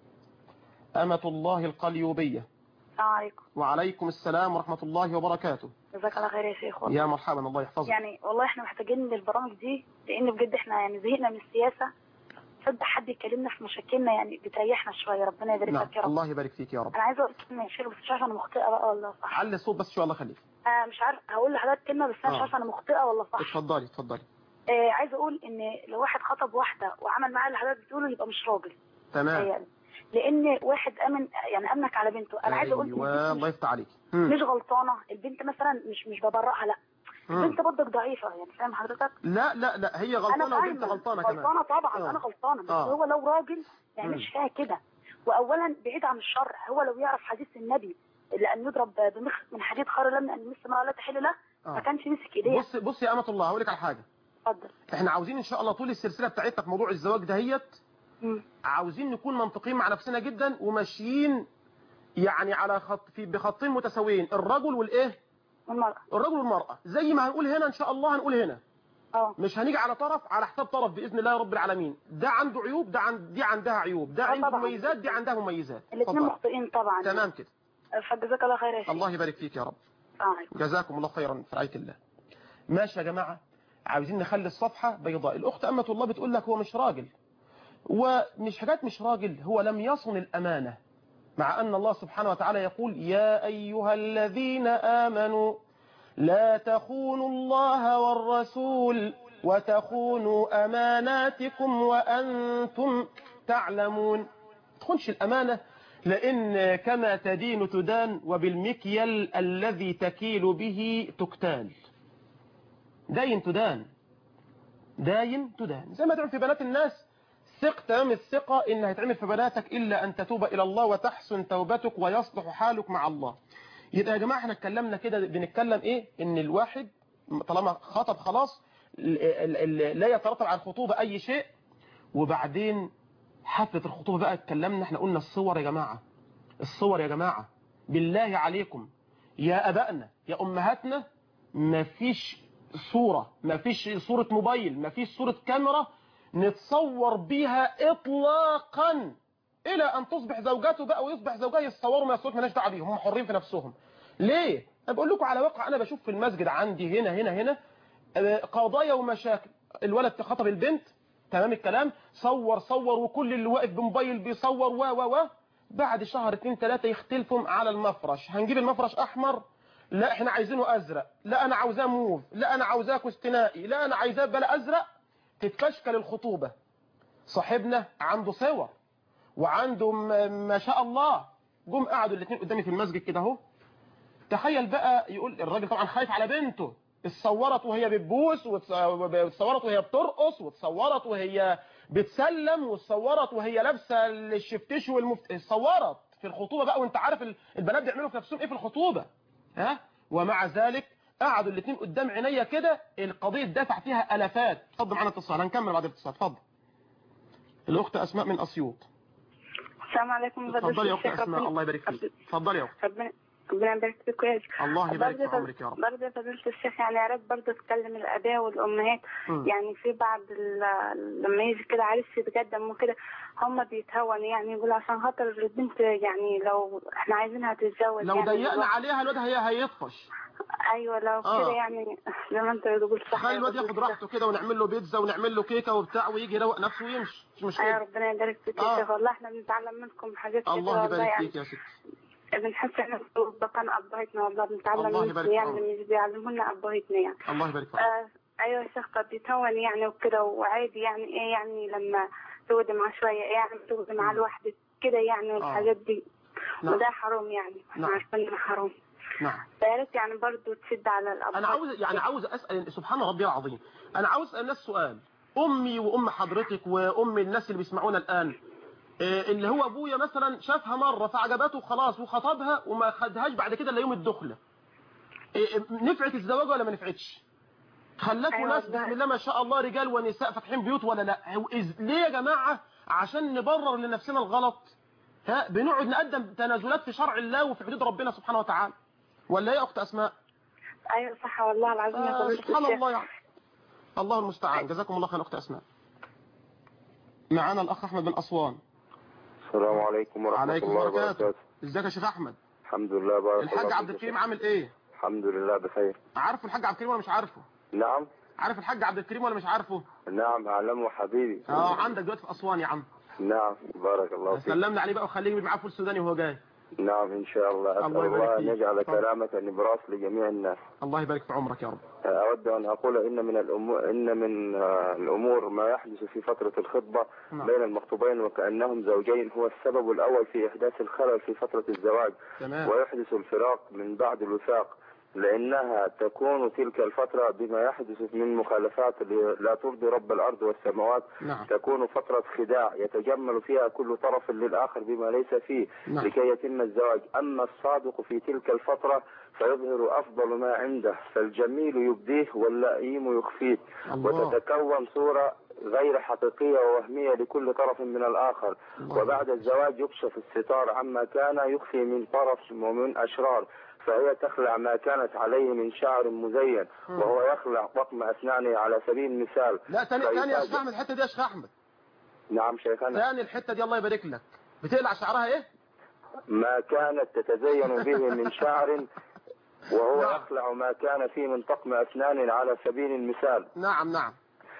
أمة الله القليوبية. السلام عليكم. وعليكم السلام ورحمة الله وبركاته. جزاك الله خير يا شيخ. والله يا مرحبا، الله يحفظك. يعني والله احنا محتاجين للبرامج دي، لان بجد احنا يعني زهقنا من السياسة. صدق حد يكلمنا في مشاكلنا يعني بتريحنا شوية. ربنا يبارك لك يا رب. الله يبارك فيك يا رب. انا عايزه اقول كلمه يا شيخ، بس مش عارفه انا مخطئه بقى ولا صح. علي الصوت بس شويه، الله يخليك. مش عارفه هقول لحضرتك كلمه، بس انا مش عارفه انا مخطئه ولا صح. اتفضلي. عايزه اقول ان لو واحد خطب واحده وعمل معاها اللي حضرتك بتقوله يبقى مش راجل. تمام. يعني لان واحد امنك على بنته. انا عايزه اقول ايوه الله يفتح عليك. مش غلطانه البنت مثلا، مش ببرئها، لا. البنت برضك ضعيفه، يعني فاهم حضرتك؟ لا هي غلطانه وبنت غلطانه كمان. غلطانه طبعا. انا غلطانه، بس هو لو راجل ما يعملش فيها كده. واولا بعيد عن الشر، هو لو يعرف حديث النبي لان يضرب بمخ من حديد خير له من ان يمس امرأة لا تحل له، ما كانش مسك ايديها. بص يا أمة الله، هقول لك على حاجه. اتفضل. احنا عاوزين ان شاء الله طول السلسله بتاعتنا في موضوع الزواج دهيت، عاوزين نكون منطقيين مع نفسنا جدا، وماشيين يعني على بخطين متساويين، الرجل والايه؟ والمرأة. الرجل والمرأة. زي ما هنقول هنا ان شاء الله هنقول هنا. مش هنيجي على طرف على حساب طرف باذن الله رب العالمين. ده عنده عيوب، دي عندها عيوب، ده عنده مميزات، دي عندها مميزات. الاثنين مخطئين طبعا. تمام كده. فجزاك الله خير يا شيخ. الله يبارك فيك يا رب. جزاكم الله خيرا في رعايه الله. ماشي يا جماعه، عاوزين نخلي الصفحه بيضاء. الاخت أمة الله بتقول لك هو مش راجل، ومش حاجات مش راجل، هو لم يصن الامانه، مع ان الله سبحانه وتعالى يقول يا ايها الذين امنوا لا تخونوا الله والرسول وتخونوا أماناتكم وأنتم تعلمون. تخونش الأمانة، لأن كما تدين تدان وبالمكيال الذي تكيل به تكتال. داين تدان، داين تدان. زي ما تعمل في بنات الناس، ثق تمام الثقة إن هيتعمل في بناتك إلا أن تتوب إلى الله وتحسن توبتك ويصلح حالك مع الله. يبقى يا جماعة احنا اتكلمنا كده، بنتكلم إيه؟ إن الواحد طالما خطب خلاص لا يترتب على الخطوبة أي شيء. وبعدين حفلة الخطوبة بقى اتكلمنا، احنا قلنا الصور يا جماعة، الصور يا جماعة بالله عليكم يا أبائنا يا أمهاتنا، مفيش صورة، مفيش صورة موبايل، مفيش صورة كاميرا نتصور بيها إطلاقا إلى أن تصبح زوجاته بقى ويصبح زوجها يتصوروا ما يصوروا، مالناش دعوه بيهم، هم حرين في نفسهم. ليه؟ أنا بقول لكم على واقع أنا بشوف في المسجد عندي هنا قضايا ومشاكل. الولد خطب البنت، تمام الكلام، صور وكل اللي واقف بموبايل بيصور و بعد شهر 2 3 يختلفوا على المفرش. هنجيب المفرش أحمر، لا احنا عايزينه أزرق، لا أنا عاوزاه موف، لا أنا عاوزاه كستنائي، لا أنا عايزاه بلا أزرق. تتفشكل الخطوبة. صاحبنا عنده صور وعنده ما شاء الله، جم قعدوا الاثنين قدامي في المسجد كده اهو. تخيل بقى، يقول الراجل طبعا خايف على بنته، اتصورت وهي بتبوس، واتصورت وهي بترقص، واتصورت وهي بتسلم، واتصورت وهي لابسه الشفتيش اتصورت في الخطوبه بقى. وانت عارف البنات بيعملوا في نفسهم ايه في الخطوبه، ها؟ ومع ذلك قعدوا الاثنين قدام عينيا كده، القضيه دافع فيها الافات. اتفضل معانا اتصال، هنكمل بعد الاتصال. اتفضل الاخت اسماء من اسيوط. السلام عليكم. اتفضلي يا اخت اسماء، الله يبارك فيك. اتفضلي يا اخت. ربنا يبارك فيك وياك. الله يبارك في عمرك يا رب. برضه فضيلة الشيخ، يعني يا ريت برضه تكلم الاباء والامهات. يعني في بعض لما يجي كده عريس يتقدم وكده، هم بيتهونوا، يعني يقولوا عشان خاطر البنت، يعني لو احنا عايزينها تتزوج، لو يعني ضيقنا عليها الواد هيطفش. ايوه لو كده يعني زي ما انت بتقول صح. خلي الواد ياخد راحته كده، ونعمل له بيتزا ونعمل له كيكه وبتاع، ويجي يروق نفسه ويمشي، مش مشكله. ايوه ربنا يبارك فيك يا شيخ، والله احنا بنتعلم منكم حاجات كتير. الله يبارك فيك يا ستي. بنحس احنا بقى ابهاتنا، والله بنتعلم منكم، يعني مش بيعلمونا ابهاتنا يعني. الله يبارك فيك. ايوه يا شيخ، قد يتهون يعني وكده، وعادي يعني ايه، يعني لما تقعد معاه شويه، يعني تقعد معاه لوحدك كده يعني، والحاجات دي. نعم. وده حرام يعني، احنا عارفين انه حرام. نعم. فيا ريت يعني برضه تشد على الابهات. انا عاوز اسال، سبحان ربي العظيم، انا عاوز اسال الناس سؤال، امي وام حضرتك وام الناس اللي بيسمعونا الان، اللي هو ابويا مثلا شافها مره فعجبته خلاص وخطبها وما خدهاش بعد كده الا يوم الدخله، نفعت الزواج ولا ما نفعتش؟ خلتوا ناس بسم الله ما شاء الله رجال ونساء فاتحين بيوت ولا لا؟ ليه يا جماعه؟ عشان نبرر لنفسنا الغلط، ها، بنقعد نقدم تنازلات في شرع الله وفي حدود ربنا سبحانه وتعالى، ولا ايه يا اخت اسماء؟ ايوه صح والله العظيم. سبحان الله يعني. الله المستعان. جزاكم الله خير اخت اسماء. معانا الاخ احمد بن اسوان. السلام عليكم ورحمه الله وبركاته. ازيك يا شيخ احمد؟ الحمد لله بارك الله. الحاج عبد الكريم عامل ايه؟ الحمد لله بخير. عارف الحاج عبد الكريم ولا مش عارفه؟ نعم. عارف الحاج عبد الكريم ولا مش عارفه؟ نعم اعلمه حبيبي. عندك دلوقتي في اسوان يا عم. نعم بارك الله فيك. سلمنا عليه بقى وخليه يجيب معاه فول سوداني وهو جاي. نعم ان شاء الله. اسال الله ان يجعل كلامك نبراس لجميع الناس. الله يبارك في عمرك يا رب. اود ان اقول ان من الامور ما يحدث في فتره الخطبه بين المخطوبين وكانهم زوجين هو السبب الاول في احداث الخلل في فتره الزواج. تمام. ويحدث الفراق من بعد الوثاق، لأنها تكون تلك الفترة بما يحدث من مخالفات لا ترضي رب الأرض والسماوات. نعم. تكون فترة خداع يتجمل فيها كل طرف للآخر بما ليس فيه. نعم. لكي يتم الزواج. أما الصادق في تلك الفترة فيظهر أفضل ما عنده، فالجميل يبديه واللئيم يخفيه. وتتكون صورة غير حقيقية ووهمية لكل طرف من الآخر. وبعد الزواج يكشف الستار عما كان يخفي من طرف ومن أشرار، فهي تخلع ما كانت عليه من شعر مزين، وهو يخلع طقم أسنانه على سبيل المثال. لا ثاني يا شيخ أحمد، الحتة دي يا شيخ أحمد. نعم شيخنا. ثاني الحتة دي الله يبارك لك، بتقلع شعرها إيه؟ ما كانت تتزين به من شعر، وهو يخلع ما كان فيه من طقم أسنان على سبيل المثال. نعم.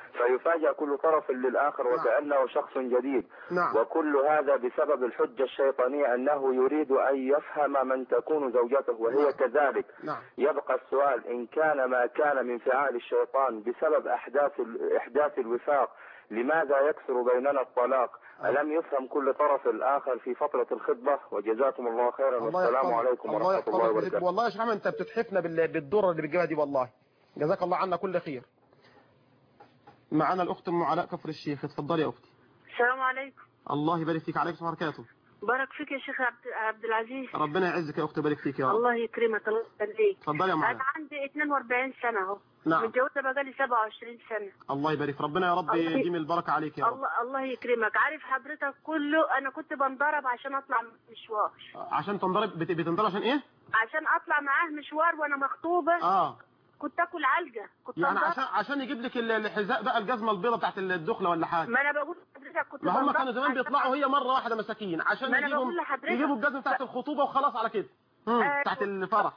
فيفاجأ كل طرف للآخر وكأنه شخص جديد. وكل هذا بسبب الحجة الشيطانية أنه يريد أن يفهم من تكون زوجته وهي كذلك. يبقى السؤال: إن كان ما كان من فعال الشيطان بسبب إحداث الوفاق، لماذا يكثر بيننا الطلاق؟ ألم يفهم كل طرف الآخر في فترة الخطبة؟ وجزاكم الله خيرا، والسلام عليكم ورحمة الله وبركاته. والله يا شيخ محمد أنت بتتحفنا بالدرة اللي بتجيبها دي، والله جزاك الله عنا كل خير. معنا الأخت أم علاء كفر الشيخ، اتفضلي يا أختي. السلام عليكم. الله يبارك فيك. عليكم السلام وبركاته. بارك فيك يا شيخ عبد العزيز. ربنا يعزك يا أختي، بارك فيك يا رب. الله يكرمك، الله يخليك. اتفضلي يا معاذ. أنا عندي 42 سنة أهو. نعم. متجوزة بقالي 27 سنة. الله يبارك، ربنا يا رب يديم البركة عليك يا رب. الله يكرمك. عارف حضرتك كله أنا كنت بنضرب عشان أطلع مشوار. عشان تنضرب؟ بتنضرب عشان إيه؟ عشان أطلع معاه مشوار وأنا مخطوبة. كنت اكل علقه، كنت يعني عشان يجيب لك الحذاء بقى، الجزمه البيضاء بتاعت الدخله ولا حاجه. ما انا بقول لحضرتك كنت ما هم كانوا زمان بيطلعوا هي مره واحده مساكين عشان يجيبوا الجزمه بتاعت الخطوبه وخلاص على كده بتاعت الفرح.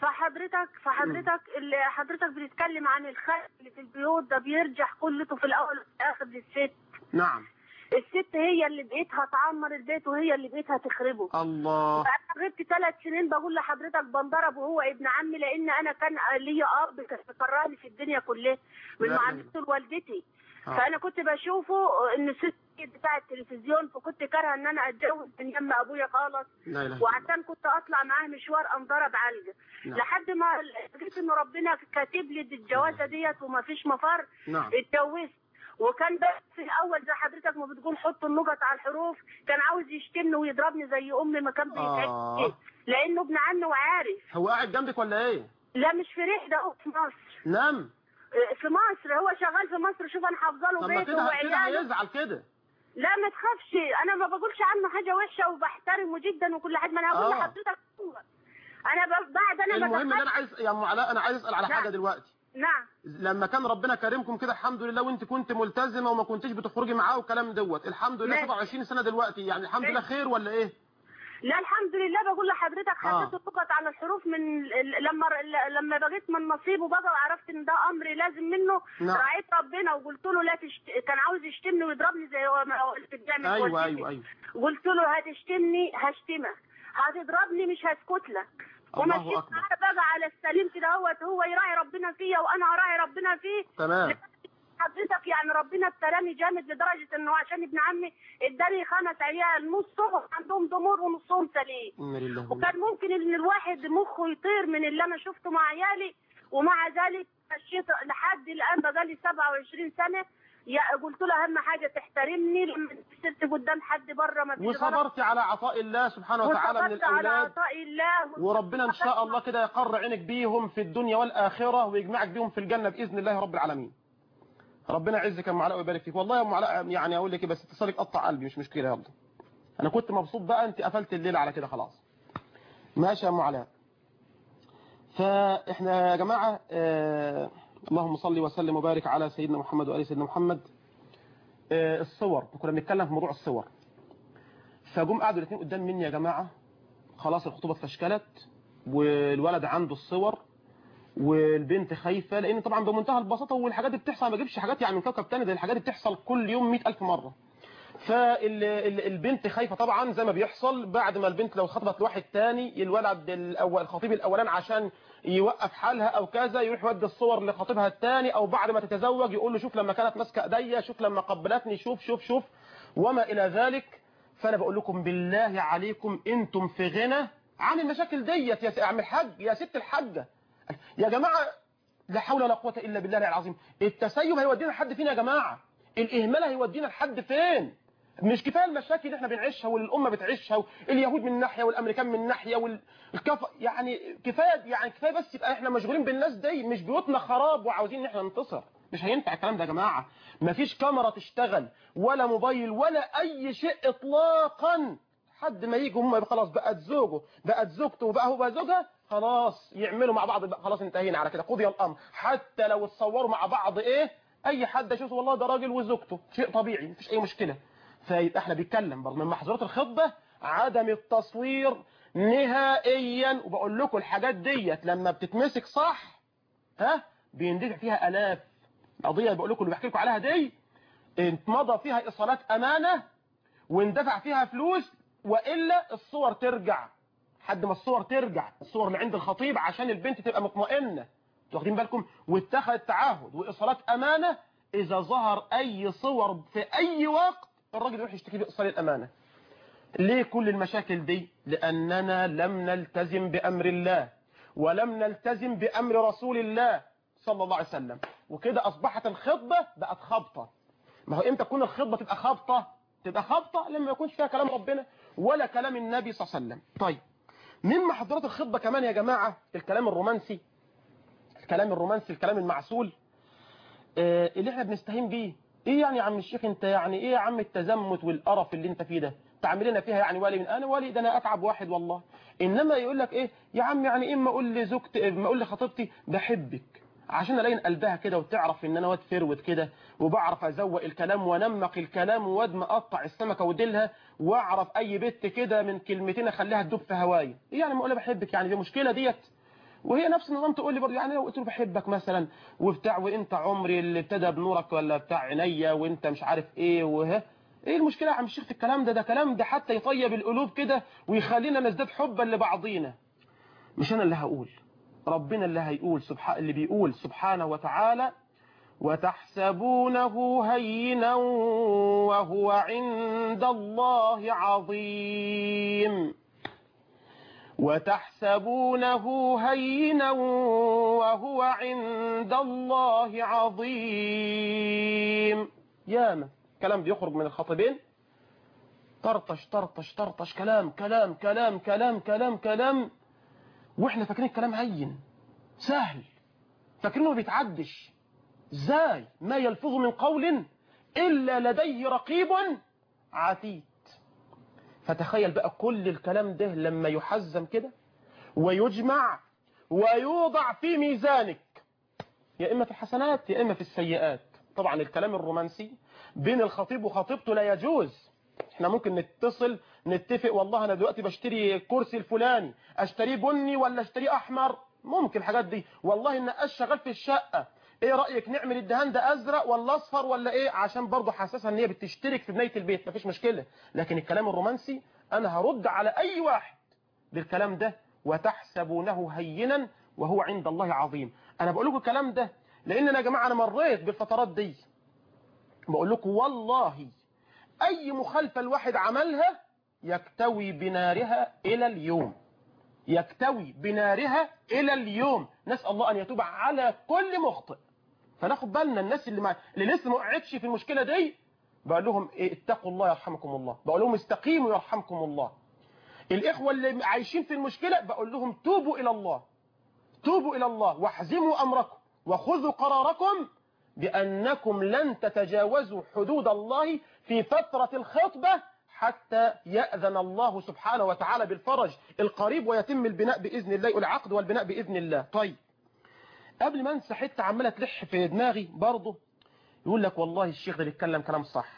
حضرتك بتتكلم عن الخلق اللي في البيوت ده بيرجع كلته في الاول وفي الاخر للست. نعم. الست هي اللي بقيتها تعمر البيت وهي اللي بقيتها تخربه. الله. انا غبت 3 سنين بقول لحضرتك بنضرب وهو ابن عمي، لان انا كان ليا اب كان مكرهني في الدنيا كلها من معاملته لوالدتي. فانا كنت بشوفه ان الست بتاع التلفزيون، فكنت كارهه ان انا اتجوز من يم ابويا خالص. وعشان كنت اطلع معاه مشوار انضرب علقه. لحد ما لقيت ان ربنا كاتب لي الجوازه ديت وما فيش مفر. اتجوزت. وكان بس في الاول زي حضرتك ما بتقول حط النقط على الحروف، كان عاوز يشتمني ويضربني زي امي ما كان بيتعب لانه ابن عمي وعارف. هو قاعد جنبك ولا ايه؟ لا مش في رحله، في مصر. نعم. في مصر، هو شغال في مصر. شوف انا حافظه له بيته وعياله. كده هيزعل كده. لا ما تخافش، انا ما بقولش عنه حاجه وحشه وبحترمه جدا وكل حاجه. ما انا هقول لحضرتك انا بعد المهم ان انا عايز يا ام علاء، انا عايز اسال على حاجه دلوقتي. نعم. لما كان ربنا كرمكم كده الحمد لله وانت كنت ملتزمه وما كنتش بتخرجي معاه والكلام دوت، الحمد لله 27 سنه دلوقتي، يعني الحمد لله خير ولا ايه؟ لا الحمد لله. بقول لحضرتك حطيت النقط على الحروف من لما بقيت من نصيبه بقى وعرفت ان ده امر لازم منه. راعيت ربنا وقلت له لا كان عاوز يشتمني ويضربني زي ما قلت الجامع. ايوه قلت له هتشتمني هشتمك، هتضربني مش هسكت لك. ومشيت معاه بقى على السليم كده هو يراعي ربنا فيا وانا اراعي ربنا فيه. تمام. حضرتك يعني ربنا ابتلاني جامد لدرجه انه عشان ابن عمي اداني 5 عيال، نصهم عندهم ضمور ونصهم سليم. وكان ممكن ان الواحد مخه يطير من اللي انا شفته مع عيالي، ومع ذلك مشيت لحد الان بقالي 27 سنه. قلت له اهم حاجه تحترمني لما صرت قدام حد بره ما فيش. وصبرتي على عطاء الله سبحانه وتعالى من الاولاد. على عطاء الله. وربنا ان شاء الله كده يقر عينك بيهم في الدنيا والاخره ويجمعك بيهم في الجنه باذن الله رب العالمين. ربنا يعزك يا ام علاء ويبارك فيك. والله يا ام علاء يعني اقول لك بس اتصالك قطع قلبي، مش مشكله. يلا انا كنت مبسوط بقى، انت قفلت الليل على كده خلاص. ماشي يا ام علاء. فاحنا يا جماعه اللهم صل وسلم وبارك على سيدنا محمد وآل سيدنا محمد. الصور، كنا بنتكلم في موضوع الصور. فجم قعدوا الاثنين قدام مني يا جماعه، خلاص الخطوبه اتفشكلت والولد عنده الصور والبنت خايفه، لان طبعا بمنتهى البساطه والحاجات دي بتحصل، ما بجيبش حاجات يعني من كوكب تاني، ده الحاجات دي بتحصل كل يوم 100,000 مره. فالبنت خايفه طبعا زي ما بيحصل بعد ما البنت لو خطبت لواحد تاني، الولد الخطيب الاولاني عشان يوقف حالها او كذا يروح يودي الصور لخطيبها الثاني، او بعد ما تتزوج يقول له شوف لما كانت ماسكه ايديا، شوف لما قبلتني، شوف وما الى ذلك. فانا بقول لكم بالله عليكم انتم في غنى عن المشاكل ديت يا عم الحاج، يا ست الحاجه يا جماعه. لا حول ولا قوه الا بالله العظيم. التسيب هيودينا لحد فين يا جماعه؟ الاهمال هيودينا لحد فين؟ مش كفايه المشاكل اللي احنا بنعيشها والامه بتعيشها، واليهود من ناحيه والامريكان من ناحيه يعني كفايه بس يبقى احنا مشغولين بالناس دي، مش بيوتنا خراب وعاوزين ان احنا ننتصر. مش هينفع الكلام ده يا جماعه. مفيش كاميرا تشتغل ولا موبايل ولا اي شيء اطلاقا. حد ما يجي هم خلاص بقت زوجه بقت زوجته وبقى هو بقى زوجها، خلاص يعملوا مع بعض بقى، خلاص انتهينا على كده، قضي الامر. حتى لو اتصوروا مع بعض اي حد يشوف والله ده راجل وزوجته، شيء طبيعي مفيش اي مشكله. فيبقى احنا بنتكلم برضه من محظورات الخطبه عدم التصوير نهائيا. وبقول لكم الحاجات ديت لما بتتمسك صح بيندفع فيها القضيه بقول لكم اللي بحكي لكم عليها دي اتمضى فيها ايصالات امانه واندفع فيها فلوس، والا الصور ترجع لحد ما الصور ترجع، الصور اللي عند الخطيب عشان البنت تبقى مطمئنه، واخدين بالكم؟ واتخذ تعهد وايصالات امانه، اذا ظهر اي صور في اي وقت الراجل يروح يشتكي بايصال الامانه. ليه كل المشاكل دي؟ لاننا لم نلتزم بامر الله ولم نلتزم بامر رسول الله صلى الله عليه وسلم، وكده اصبحت الخطبه بقت خبطه. ما هو امتى تكون الخطبه تبقى خبطه؟ تبقى خبطه لما ما يكونش فيها كلام ربنا ولا كلام النبي صلى الله عليه وسلم. طيب من محظورات الخطبه كمان يا جماعه الكلام الرومانسي، الكلام المعسول اللي احنا بنستهين بيه. ايه يعني يا عم الشيخ انت يعني ايه يا عم التزمت والقرف اللي انت فيه ده؟ تعملنا فيها يعني ولي من انا ولي ده انا اتعب واحد والله. انما يقول لك ايه يا عم يعني اما اقول لزوجتي اما اقول لخطيبتي بحبك عشان الاقي قلبها كده وتعرف ان انا واد فرود كده وبعرف ازوق الكلام وانمق الكلام وواد مقطع السمكه وديلها واعرف اي بنت كده من كلمتين اخليها تدب في هواي. ايه يعني ما اقول بحبك يعني دي مشكله ديت؟ وهي نفس النظام تقول لي برضه يعني لو قلت له بحبك مثلا وبتاع وانت عمري اللي ابتدى بنورك ولا بتاع عينيا وانت مش عارف ايه وها ايه المشكله يا عم الشيخ في الكلام ده؟ ده كلام ده حتى يطيب القلوب كده ويخلينا نزداد حبا لبعضينا. مش انا اللي هقول، ربنا اللي هيقول اللي بيقول سبحانه وتعالى وتحسبونه هينا وهو عند الله عظيم. وتحسبونه هينا وهو عند الله عظيم. ياما كلام بيخرج من الخطيبين طرطش طرطش طرطش كلام كلام كلام كلام كلام كلام، واحنا فاكرين الكلام هين سهل، فاكرينه ما بيتعدش. ازاي؟ ما يلفظ من قول الا لديه رقيب عتيد. فتخيل بقى كل الكلام ده لما يحزم كده ويجمع ويوضع في ميزانك يا إما في الحسنات يا إما في السيئات. طبعا الكلام الرومانسي بين الخطيب وخطيبته لا يجوز. احنا ممكن نتصل نتفق والله أنا دلوقتي بشتري الكرسي الفلاني أشتريه بني ولا أشتريه أحمر، ممكن الحاجات دي. والله النقاش شغال في الشقة ايه رأيك نعمل الدهان ده ازرق ولا اصفر ولا ايه، عشان برضه حاسسها ان هي بتشترك في بنايه البيت مفيش مشكله. لكن الكلام الرومانسي انا هرد على اي واحد بالكلام ده وتحسبونه هينا وهو عند الله عظيم. انا بقول لكم الكلام ده لان انا يا جماعه انا مريت بالفترات دي. بقول لكم والله اي مخالفه الواحد عملها يكتوي بنارها الى اليوم، يكتوي بنارها الى اليوم. نسال الله ان يتوب على كل مخطئ. فناخد بالنا الناس اللي لسه ما وقعتش في المشكله دي بقول لهم إيه اتقوا الله يرحمكم الله، بقول لهم استقيموا يرحمكم الله. الاخوه اللي عايشين في المشكله بقول لهم توبوا الى الله، توبوا الى الله واحزموا امركم وخذوا قراركم بانكم لن تتجاوزوا حدود الله في فتره الخطبه حتى يأذن الله سبحانه وتعالى بالفرج القريب ويتم البناء باذن الله والعقد والبناء باذن الله. طيب قبل ما انسى حته عماله تلح في دماغي برضه، يقول لك والله الشيخ ده بيتكلم كلام صح.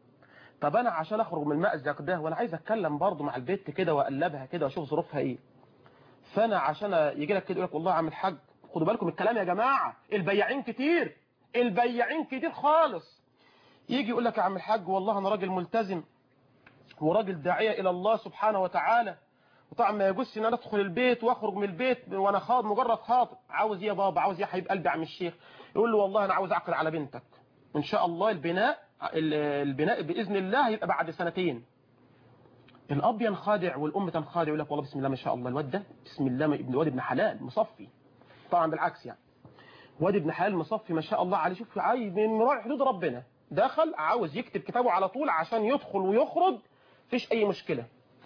طب انا عشان اخرج من المأزق ده وانا عايز اتكلم برضه مع البيت كده واقلبها كده واشوف ظروفها ايه، فانا عشان يجي لك كده يقول لك والله يا عم الحاج خدوا بالكم الكلام يا جماعه، البياعين كتير، البياعين كتير خالص. يجي يقول لك يا عم الحاج والله انا راجل ملتزم وراجل داعيه الى الله سبحانه وتعالى، وطبعا ما يجوزش ان انا ادخل البيت واخرج من البيت وانا مجرد خاطب. عاوز ايه يا بابا؟ عاوز ايه يا حبيب قلبي يا عم الشيخ؟ يقول له والله انا عاوز اعقد على بنتك ان شاء الله البناء باذن الله هيبقى بعد سنتين. الاب ينخادع والام تنخادع، يقول لك والله بسم الله ما شاء الله الواد ده بسم الله الواد ابن حلال مصفي. طبعا بالعكس يعني واد ابن حلال مصفي ما شاء الله عليه، شوف عايز من مراعي حدود ربنا، دخل عاوز يكتب كتابه على طول عشان يدخل ويخرج مفيش اي مشكله.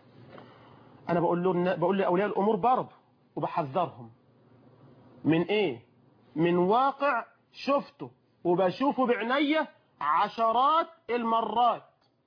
انا بقول لاولياء الامور برضه وبحذرهم من ايه؟ من واقع شفته وبشوفه بعينيا عشرات المرات.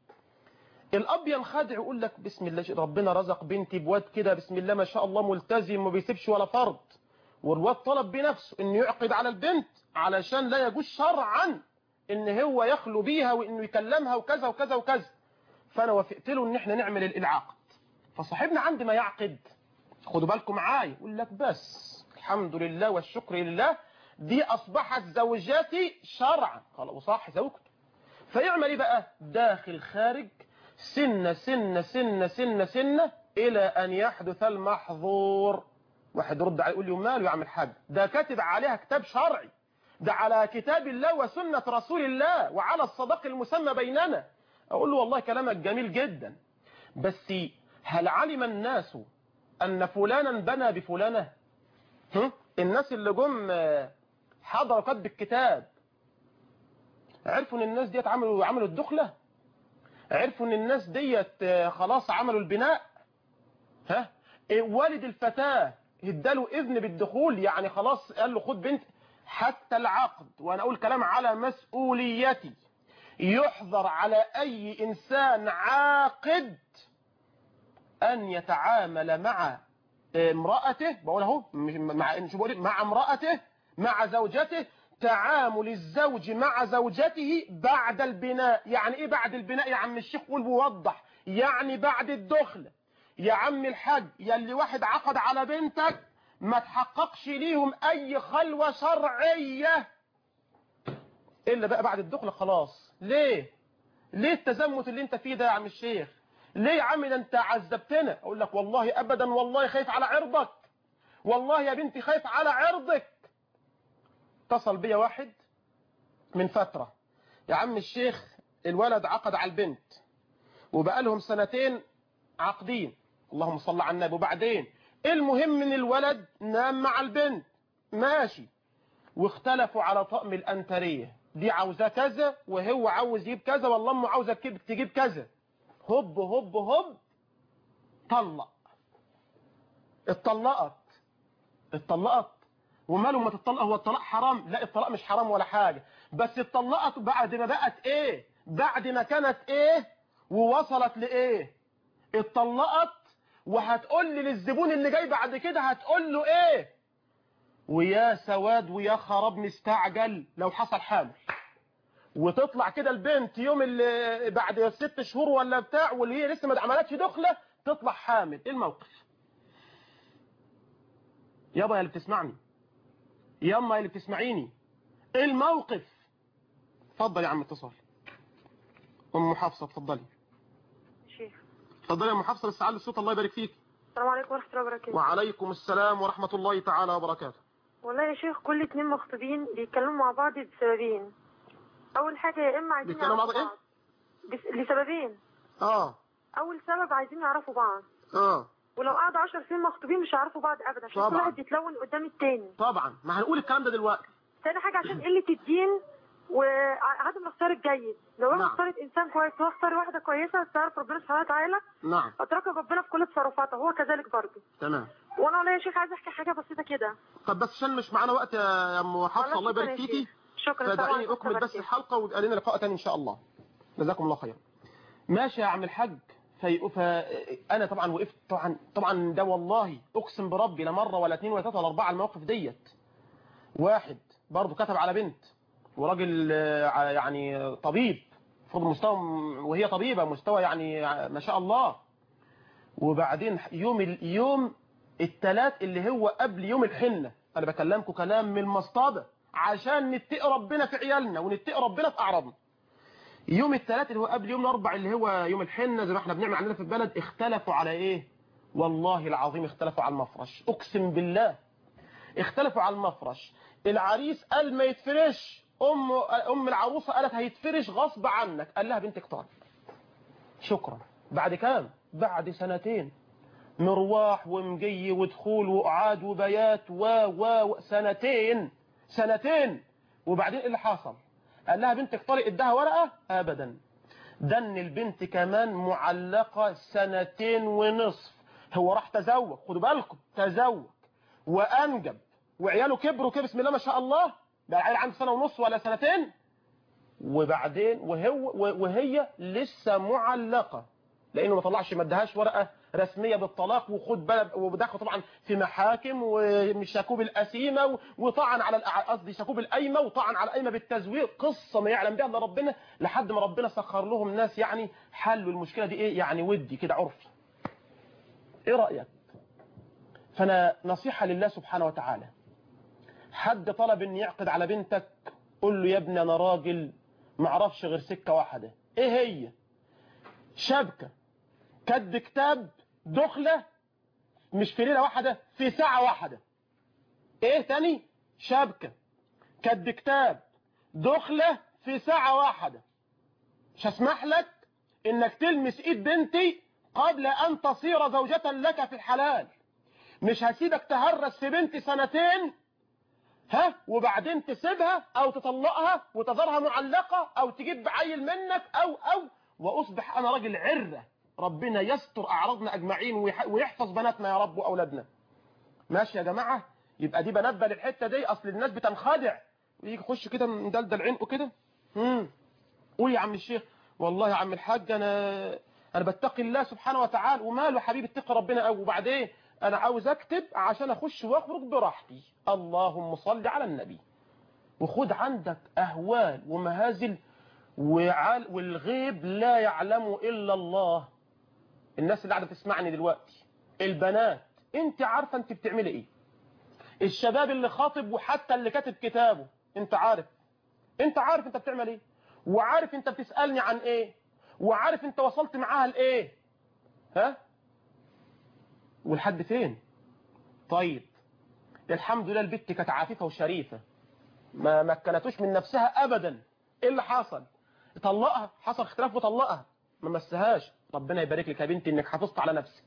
الاب ينخدع يقول لك بسم الله ربنا رزق بنتي بواد كده بسم الله ما شاء الله ملتزم وما بيسيبش ولا فرض، والواد طلب بنفسه انه يعقد على البنت علشان لا يجوز شرعا ان هو يخلو بيها وانه يكلمها وكذا وكذا وكذا. فانا وافقت له ان احنا نعمل العقد. فصاحبنا عندما يعقد خدوا بالكم معايا يقول لك بس الحمد لله والشكر لله دي أصبحت زوجتي شرعا، وصح زوجته. فيعمل إيه بقى؟ داخل خارج، سنة سنة سنة سنة سنة، إلى أن يحدث المحظور. واحد يرد عليه يقول لي ماله يا عم الحاج؟ ده كاتب عليها كتاب شرعي، ده على كتاب الله وسنة رسول الله وعلى الصداق المسمى بيننا. أقول له والله كلامك جميل جدا، بس هل علم الناس أن فلانا بنى بفلانة؟ الناس اللي جم حضروا كتب الكتاب عرفوا ان الناس ديت عملوا الدخلة؟ عرفوا ان الناس ديت خلاص عملوا البناء؟ والد الفتاة اداله اذن بالدخول، يعني خلاص قال له خد بنت. حتى العقد، وانا اقول كلام على مسؤوليتي، يحظر على اي انسان عاقد ان يتعامل مع امرأته، بقول اهو مع امرأته، مع زوجته، تعامل الزوج مع زوجته بعد البناء. يعني ايه بعد البناء يا عم الشيخ؟ قول بوضح. يعني بعد الدخل يا عم الحاج، يلي واحد عقد على بنتك ما تحققش ليهم اي خلوة شرعية الا بقى بعد الدخل خلاص. ليه التزمت اللي انت فيه ده يا عم الشيخ؟ ليه يا عم ده انت عذبتنا؟ اقول لك والله ابدا، والله خايف على عرضك، والله يا بنتي خايف على عرضك. اتصل بيا واحد من فترة، يا عم الشيخ الولد عقد على البنت وبقى لهم 2 سنين عاقدين، اللهم صل على النبي، وبعدين المهم ان الولد نام مع البنت ماشي، واختلفوا على طقم الأنترية، دي عاوزاه كذا وهو عاوز يجيب كذا، والله امه عاوزه تجيب كذا. هوب هوب هوب، اتطلقت. وماله ما تطلق؟ هو الطلاق حرام؟ لا الطلاق مش حرام ولا حاجة، بس اتطلقت بعد ما بقت ايه؟ بعد ما كانت ايه ووصلت لايه؟ اتطلقت. وهتقول لي للزبون اللي جاي بعد كده هتقول له ايه؟ ويا سواد ويا خراب مستعجل لو حصل حامل، وتطلع كده البنت يوم اللي بعد 6 شهور ولا بتاع، واللي هي لسه ما عملتش دخله تطلع حامل. ايه الموقف؟ يابا يا اللي بتسمعني، ياما يا اللي بتسمعيني، ايه الموقف؟ اتفضل يا عم اتصال. ام حفصه اتفضلي. شيخ اتفضلي يا ام حفصه، بس علي الصوت الله يبارك فيك. السلام عليكم ورحمه الله وبركاته. وعليكم السلام ورحمه الله تعالى وبركاته. والله يا شيخ كل 2 مخطوبين بيتكلموا مع بعض بسببين. اول حاجه يا اما عايزين بيتكلموا مع بعض بعض لسببين. اول سبب عايزين يعرفوا بعض. ولو قعدوا 10 سنين مخطوبين مش هيعرفوا بعض ابدا، عشان كل واحد يتلون قدام التاني. طبعا ما هنقول الكلام ده دلوقتي. ثاني حاجه عشان قله الدين وعدم الاختيار الجيد. لو انا اختارت انسان كويس واختار واحده كويسه تعرف ربنا سبحانه وتعالى، اتراقب ربنا في كل تصرفاته، هو كذلك برضه. تمام. وانا والله يا شيخ عايز احكي حاجه بسيطه كده. طب بس عشان مش معانا وقت يا ام حفصه الله يبارك فيكي، شكرا. فدعيني اكمل بس الحلقه ويبقى لنا لقاء ثاني ان شاء الله. جزاكم الله خير. ماشي يا عم الحاج. فانا طبعا وقفت، طبعا ده والله اقسم بربي لا مره ولا 2 ولا 3 ولا 4 على المواقف ديت. واحد برضه كتب على بنت، وراجل يعني طبيب فوق مستوى، وهي طبيبه مستوى يعني ما شاء الله. وبعدين يوم الثلاث اللي هو قبل يوم الحنه، انا بكلمكم كلام من المصطبه عشان نتقي ربنا في عيالنا ونتقي ربنا في اعراضنا. يوم الثلاث اللي هو قبل يوم الاربع اللي هو يوم الحنه زي ما احنا بنعمل عندنا في البلد، اختلفوا على ايه؟ والله العظيم اختلفوا على المفرش، اقسم بالله اختلفوا على المفرش. العريس قال ما يتفرش، ام العروسه قالت هيتفرش غصب عنك، قال لها بنتك طالب. شكرا. بعد كام؟ بعد 2 سنين مروح ومجي ودخول وقعاد وبيات سنتين. وبعدين ايه اللي حصل؟ قال لها بنتك طالق، ادها ورقه؟ ابدا. ده ان البنت كمان معلقه 2.5 سنين. هو راح تزوج، خدوا بالكم، تزوج وانجب وعياله كبروا كده بسم الله ما شاء الله، بقى العيال عنده 1.5 سنة ولا 2 سنين، وبعدين وهي لسه معلقه لانه ما طلعش، ما ادهاش ورقه رسميه بالطلاق، وخد بالك ودخل طبعا في محاكم وشاكوب القسيمه وطعن على قصدي شاكوب القايمه وطعن على القايمه بالتزوير، قصه ما يعلم بها الا ربنا، لحد ما ربنا سخر لهم ناس يعني حلوا المشكله دي ايه يعني ودي كده عرفي. ايه رايك؟ فانا نصيحه لله سبحانه وتعالى، حد طلب ان يعقد على بنتك، قول له يا ابني انا راجل ما اعرفش غير سكة واحدة. ايه هي؟ شبكة، كد كتاب، دخلة، مش في ليلة واحدة، في ساعة واحدة. ايه تاني؟ شبكة، كد كتاب، دخلة، في ساعة واحدة. مش هسمح لك انك تلمس ايد بنتي قبل ان تصير زوجة لك في الحلال. مش هسيبك تهرس في بنتي سنتين وبعدين تسيبها او تطلقها وتظهرها معلقة او تجيب عيل منك او واصبح انا راجل عرة. ربنا يستر اعراضنا اجمعين ويحفظ بناتنا يا رب واولادنا. ماشي يا جماعة؟ يبقى دي بنبه للحتة دي. اصل الناس بتنخدع ويجي يخش كده مدلدل عنقه كده. قول يا عم الشيخ والله يا عم الحاج انا بتقي الله سبحانه وتعالى. وماله حبيبي اتقي ربنا قوي. وبعدين انا عاوز اكتب عشان اخش واخرج براحتي. اللهم صل على النبي. وخد عندك اهوال ومهازل والغيب لا يعلم الا الله. الناس اللي قاعده تسمعني دلوقتي، البنات، انت عارفه انت بتعملي ايه. الشباب اللي خاطب وحتى اللي كاتب كتابه، انت عارف انت بتعمل ايه، وعارف انت بتسألني عن ايه، وعارف انت وصلت معاها لايه. والحد فين؟ طيب الحمد لله البت كانت عفيفه وشريفه، ما مكنتوش من نفسها ابدا. ايه اللي حصل؟ طلقها، حصل اختلاف وطلقها، ما مسهاش. ربنا يبارك لك يا بنتي انك حافظت على نفسك.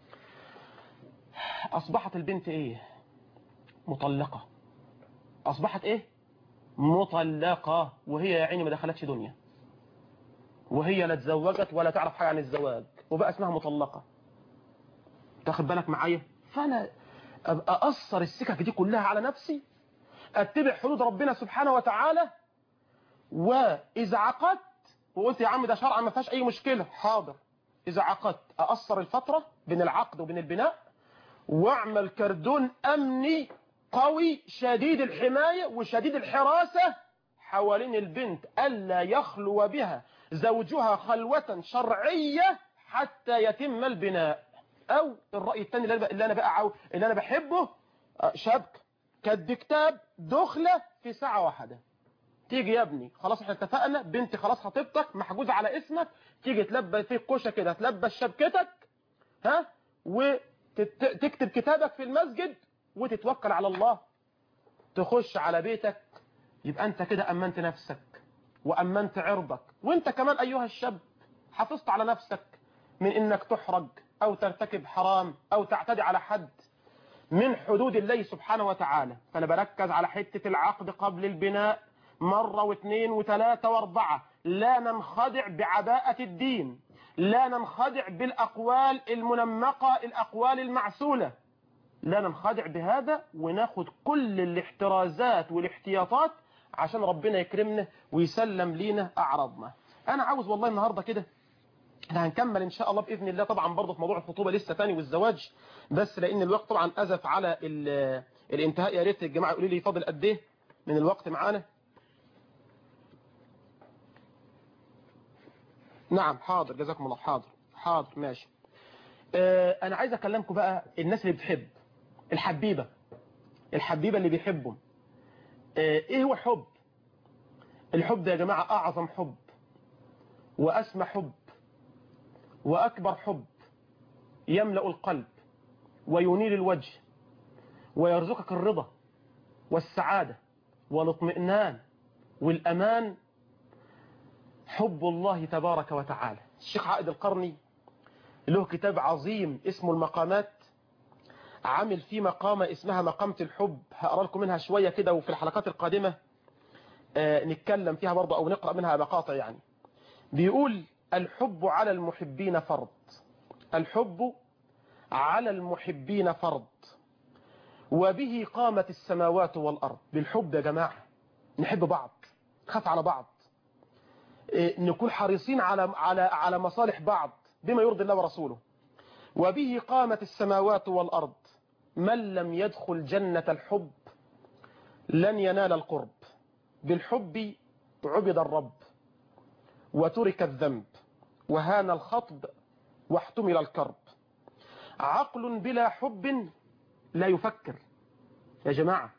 اصبحت البنت ايه؟ مطلقه. اصبحت ايه؟ مطلقه. وهي يا عيني ما دخلتش دنيا، وهي لا اتزوجت ولا تعرف حاجه عن الزواج، وبقى اسمها مطلقه. تاخد بالك معايا؟ فانا ابقى اقصر السكك دي كلها على نفسي، اتبع حدود ربنا سبحانه وتعالى. واذا عقدت وقلت يا عم ده شرعا ما فيهاش اي مشكله، حاضر. اذا عقدت اقصر الفتره بين العقد وبين البناء، واعمل كردون امني قوي شديد الحمايه وشديد الحراسه حوالين البنت، الا يخلو بها زوجها خلوه شرعيه حتى يتم البناء. او الراي الثاني اللي انا بحبه، شبكه، كد كتاب، دخله، في ساعه واحده. تيجي يا ابني خلاص احنا اتفقنا، بنتي خلاص خطيبتك محجوزه على اسمك، تيجي تلبس في الكوشه كده، تلبس شبكتك وتكتب كتابك في المسجد وتتوكل على الله، تخش على بيتك. يبقى انت كده امنت نفسك وامنت عرضك، وانت كمان ايها الشاب حافظت على نفسك من انك تحرج او ترتكب حرام او تعتدي على حد من حدود الله سبحانه وتعالى. فانا بركز على حتة العقد قبل البناء مرة واثنين وثلاثة واربعة. لا ننخدع بعباءة الدين، لا ننخدع بالاقوال المنمقة، الاقوال المعسولة، لا ننخدع بهذا، وناخد كل الاحترازات والاحتياطات عشان ربنا يكرمنا ويسلم لينا اعراضنا. انا عاوز والله النهاردة كده احنا هنكمل ان شاء الله باذن الله طبعا برضه في موضوع الخطوبه لسه ثاني والزواج، بس لان الوقت طبعا ازف على الانتهاء. يا ريت الجماعه يقولوا لي فاضل قد ايه من الوقت معانا. نعم حاضر، جزاكم الله. حاضر ماشي. انا عايز اكلمكم بقى الناس اللي بتحب، الحبيبه اللي بيحبوا. ايه هو الحب؟ الحب ده يا جماعه اعظم حب واسمى حب واكبر حب، يملأ القلب وينير الوجه ويرزقك الرضا والسعادة والاطمئنان والأمان. حب الله تبارك وتعالى. الشيخ عائد القرني له كتاب عظيم اسمه المقامات، عامل فيه مقامة اسمها مقامة الحب، هقرأ لكم منها شوية كده، وفي الحلقات القادمة نتكلم فيها برضه أو نقرأ منها مقاطع. يعني بيقول الحب على المحبين فرض، الحب على المحبين فرض، وبه قامت السماوات والأرض. بالحب يا جماعة نحب بعض، نخاف على بعض، نكون حريصين على مصالح بعض بما يرضي الله ورسوله. وبه قامت السماوات والأرض، من لم يدخل جنة الحب لن ينال القرب. بالحب عبد الرب وترك الذنب وهان الخطب واحتمل الكرب. عقل بلا حب لا يفكر. يا جماعة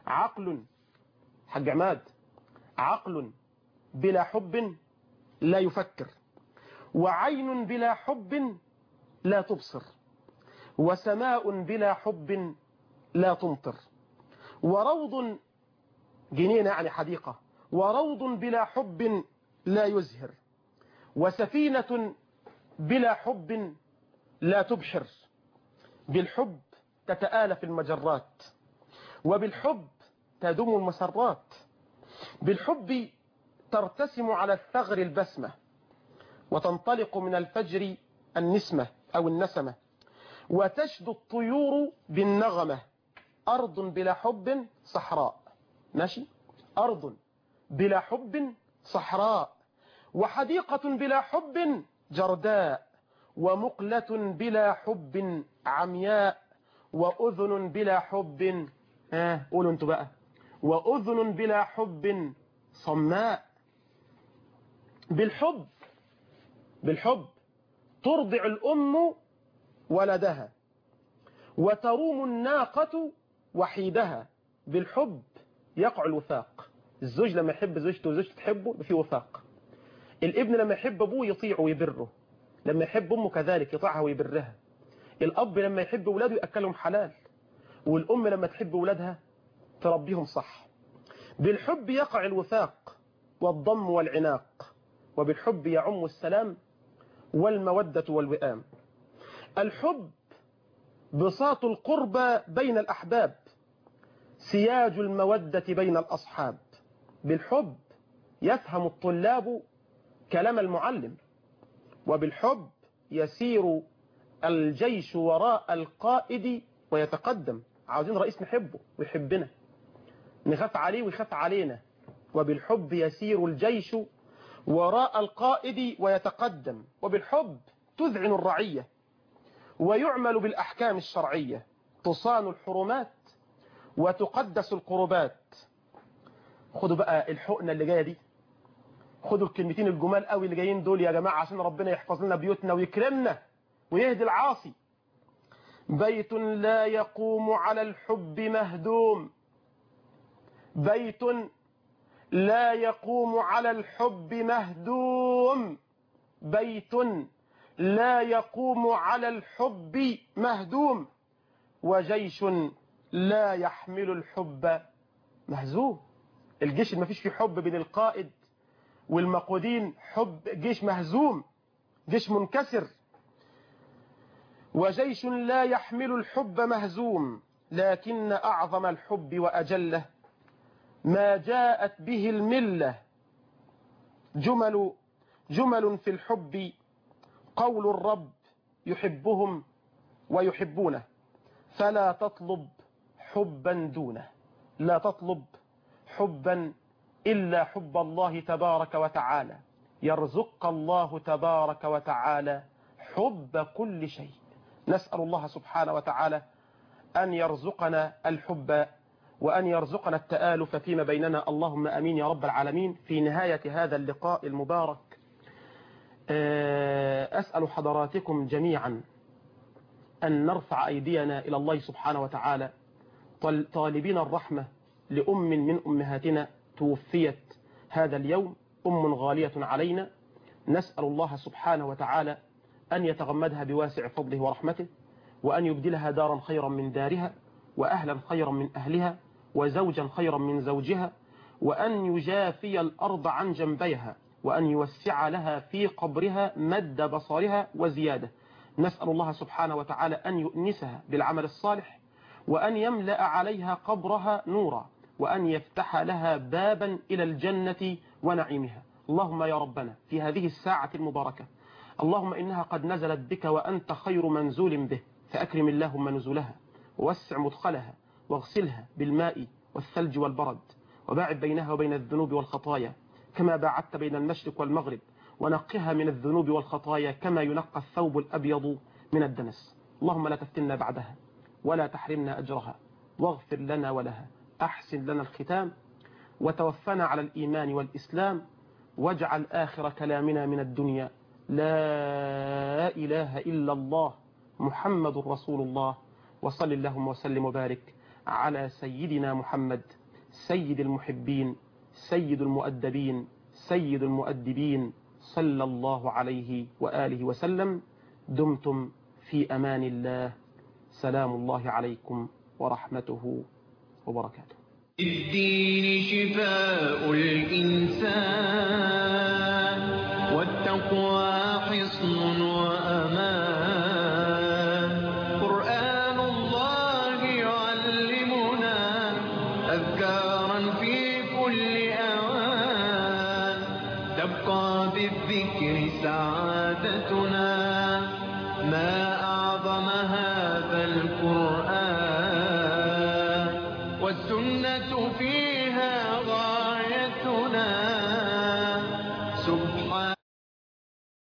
عقل حاج عماد، عقل بلا حب لا يفكر، وعين بلا حب لا تبصر، وسماء بلا حب لا تمطر، وروض جنينة يعني حديقة، وروض بلا حب لا يزهر، وسفينة بلا حب لا تبحر. بالحب تتآلف المجرات، وبالحب تدوم المسرات، بالحب ترتسم على الثغر البسمة، وتنطلق من الفجر النسمة أو النسمة، وتشدو الطيور بالنغمة. أرض بلا حب صحراء، ماشي، أرض بلا حب صحراء، وحديقة بلا حب جرداء، ومقلة بلا حب عمياء، وأذن بلا حب قولوا انتوا بقى، وأذن بلا حب صماء. بالحب ترضع الأم ولدها، وتروم الناقة وحيدها. بالحب يقع الوثاق. الزوج لما يحب زوجته وزوجته تحبه في وثاق. الابن لما يحب أبوه يطيعه ويبره، لما يحب أمه كذلك يطيعها ويبرها. الأب لما يحب أولاده يأكلهم حلال، والأم لما تحب أولادها تربيهم صح. بالحب يقع الوثاق والضم والعناق، وبالحب يعم السلام والمودة والوئام. الحب بساط القربى بين الأحباب، سياج المودة بين الأصحاب. بالحب يفهم الطلاب كلام المعلم، وبالحب يسير الجيش وراء القائد ويتقدم. عاوزين رئيس نحبه ويحبنا، نخاف عليه ويخاف علينا. وبالحب يسير الجيش وراء القائد ويتقدم. وبالحب تذعن الرعية ويعمل بالأحكام الشرعية، تصان الحرمات وتقدس القربات. خدوا بقى الحقنة اللي جاية دي، خدوا الكلمتين الجمال قوي اللي جايين دول يا جماعة، عشان ربنا يحفظ لنا بيوتنا ويكرمنا ويهدي العاصي. بيت لا يقوم على الحب مهدوم، بيت لا يقوم على الحب مهدوم، بيت لا يقوم على الحب مهدوم، وجيش لا يحمل الحب مهزوم. الجيش اللي ما فيش فيه حب بين القائد والمقودين، حب جيش مهزوم، جيش منكسر. وجيش لا يحمل الحب مهزوم، لكن أعظم الحب وأجله ما جاءت به الملة. جمل في الحب قول الرب يحبهم ويحبونه، فلا تطلب حبا دونه. لا تطلب حبا إلا حب الله تبارك وتعالى. يرزق الله تبارك وتعالى حب كل شيء. نسأل الله سبحانه وتعالى أن يرزقنا الحب وأن يرزقنا التآلف فيما بيننا، اللهم أمين يا رب العالمين. في نهاية هذا اللقاء المبارك أسأل حضراتكم جميعا أن نرفع أيدينا إلى الله سبحانه وتعالى طالبين الرحمة لأم من أمهاتنا توفيت هذا اليوم، أم غالية علينا. نسأل الله سبحانه وتعالى أن يتغمدها بواسع فضله ورحمته، وأن يبدلها دارا خيرا من دارها، وأهلا خيرا من أهلها، وزوجا خيرا من زوجها، وأن يجافي الأرض عن جنبيها، وأن يوسع لها في قبرها مد بصرها وزيادة. نسأل الله سبحانه وتعالى أن يؤنسها بالعمل الصالح، وأن يملأ عليها قبرها نورا، وأن يفتح لها بابا إلى الجنة ونعيمها. اللهم يا ربنا في هذه الساعة المباركة، اللهم إنها قد نزلت بك وأنت خير منزول به، فأكرم اللهم نزلها ووسع مدخلها، واغسلها بالماء والثلج والبرد، وباعد بينها وبين الذنوب والخطايا كما باعدت بين المشرق والمغرب، ونقها من الذنوب والخطايا كما ينقى الثوب الأبيض من الدنس. اللهم لا تفتنا بعدها ولا تحرمنا أجرها، واغفر لنا ولها، أحسن لنا الختام، وتوفنا على الإيمان والإسلام، واجعل آخر كلامنا من الدنيا لا إله إلا الله محمد رسول الله. وصل اللهم وسلم وبارك على سيدنا محمد سيد المحبين سيد المؤدبين سيد المؤدبين صلى الله عليه وآله وسلم. دمتم في أمان الله. سلام الله عليكم ورحمته وبركاته. الدين شفاء الإنسان والتقوى حصن وأمان. قرآن الله يعلمنا أذكارا في كل أوان. تبقى بالذكر سعادتنا ما أعظم هذا القرآن.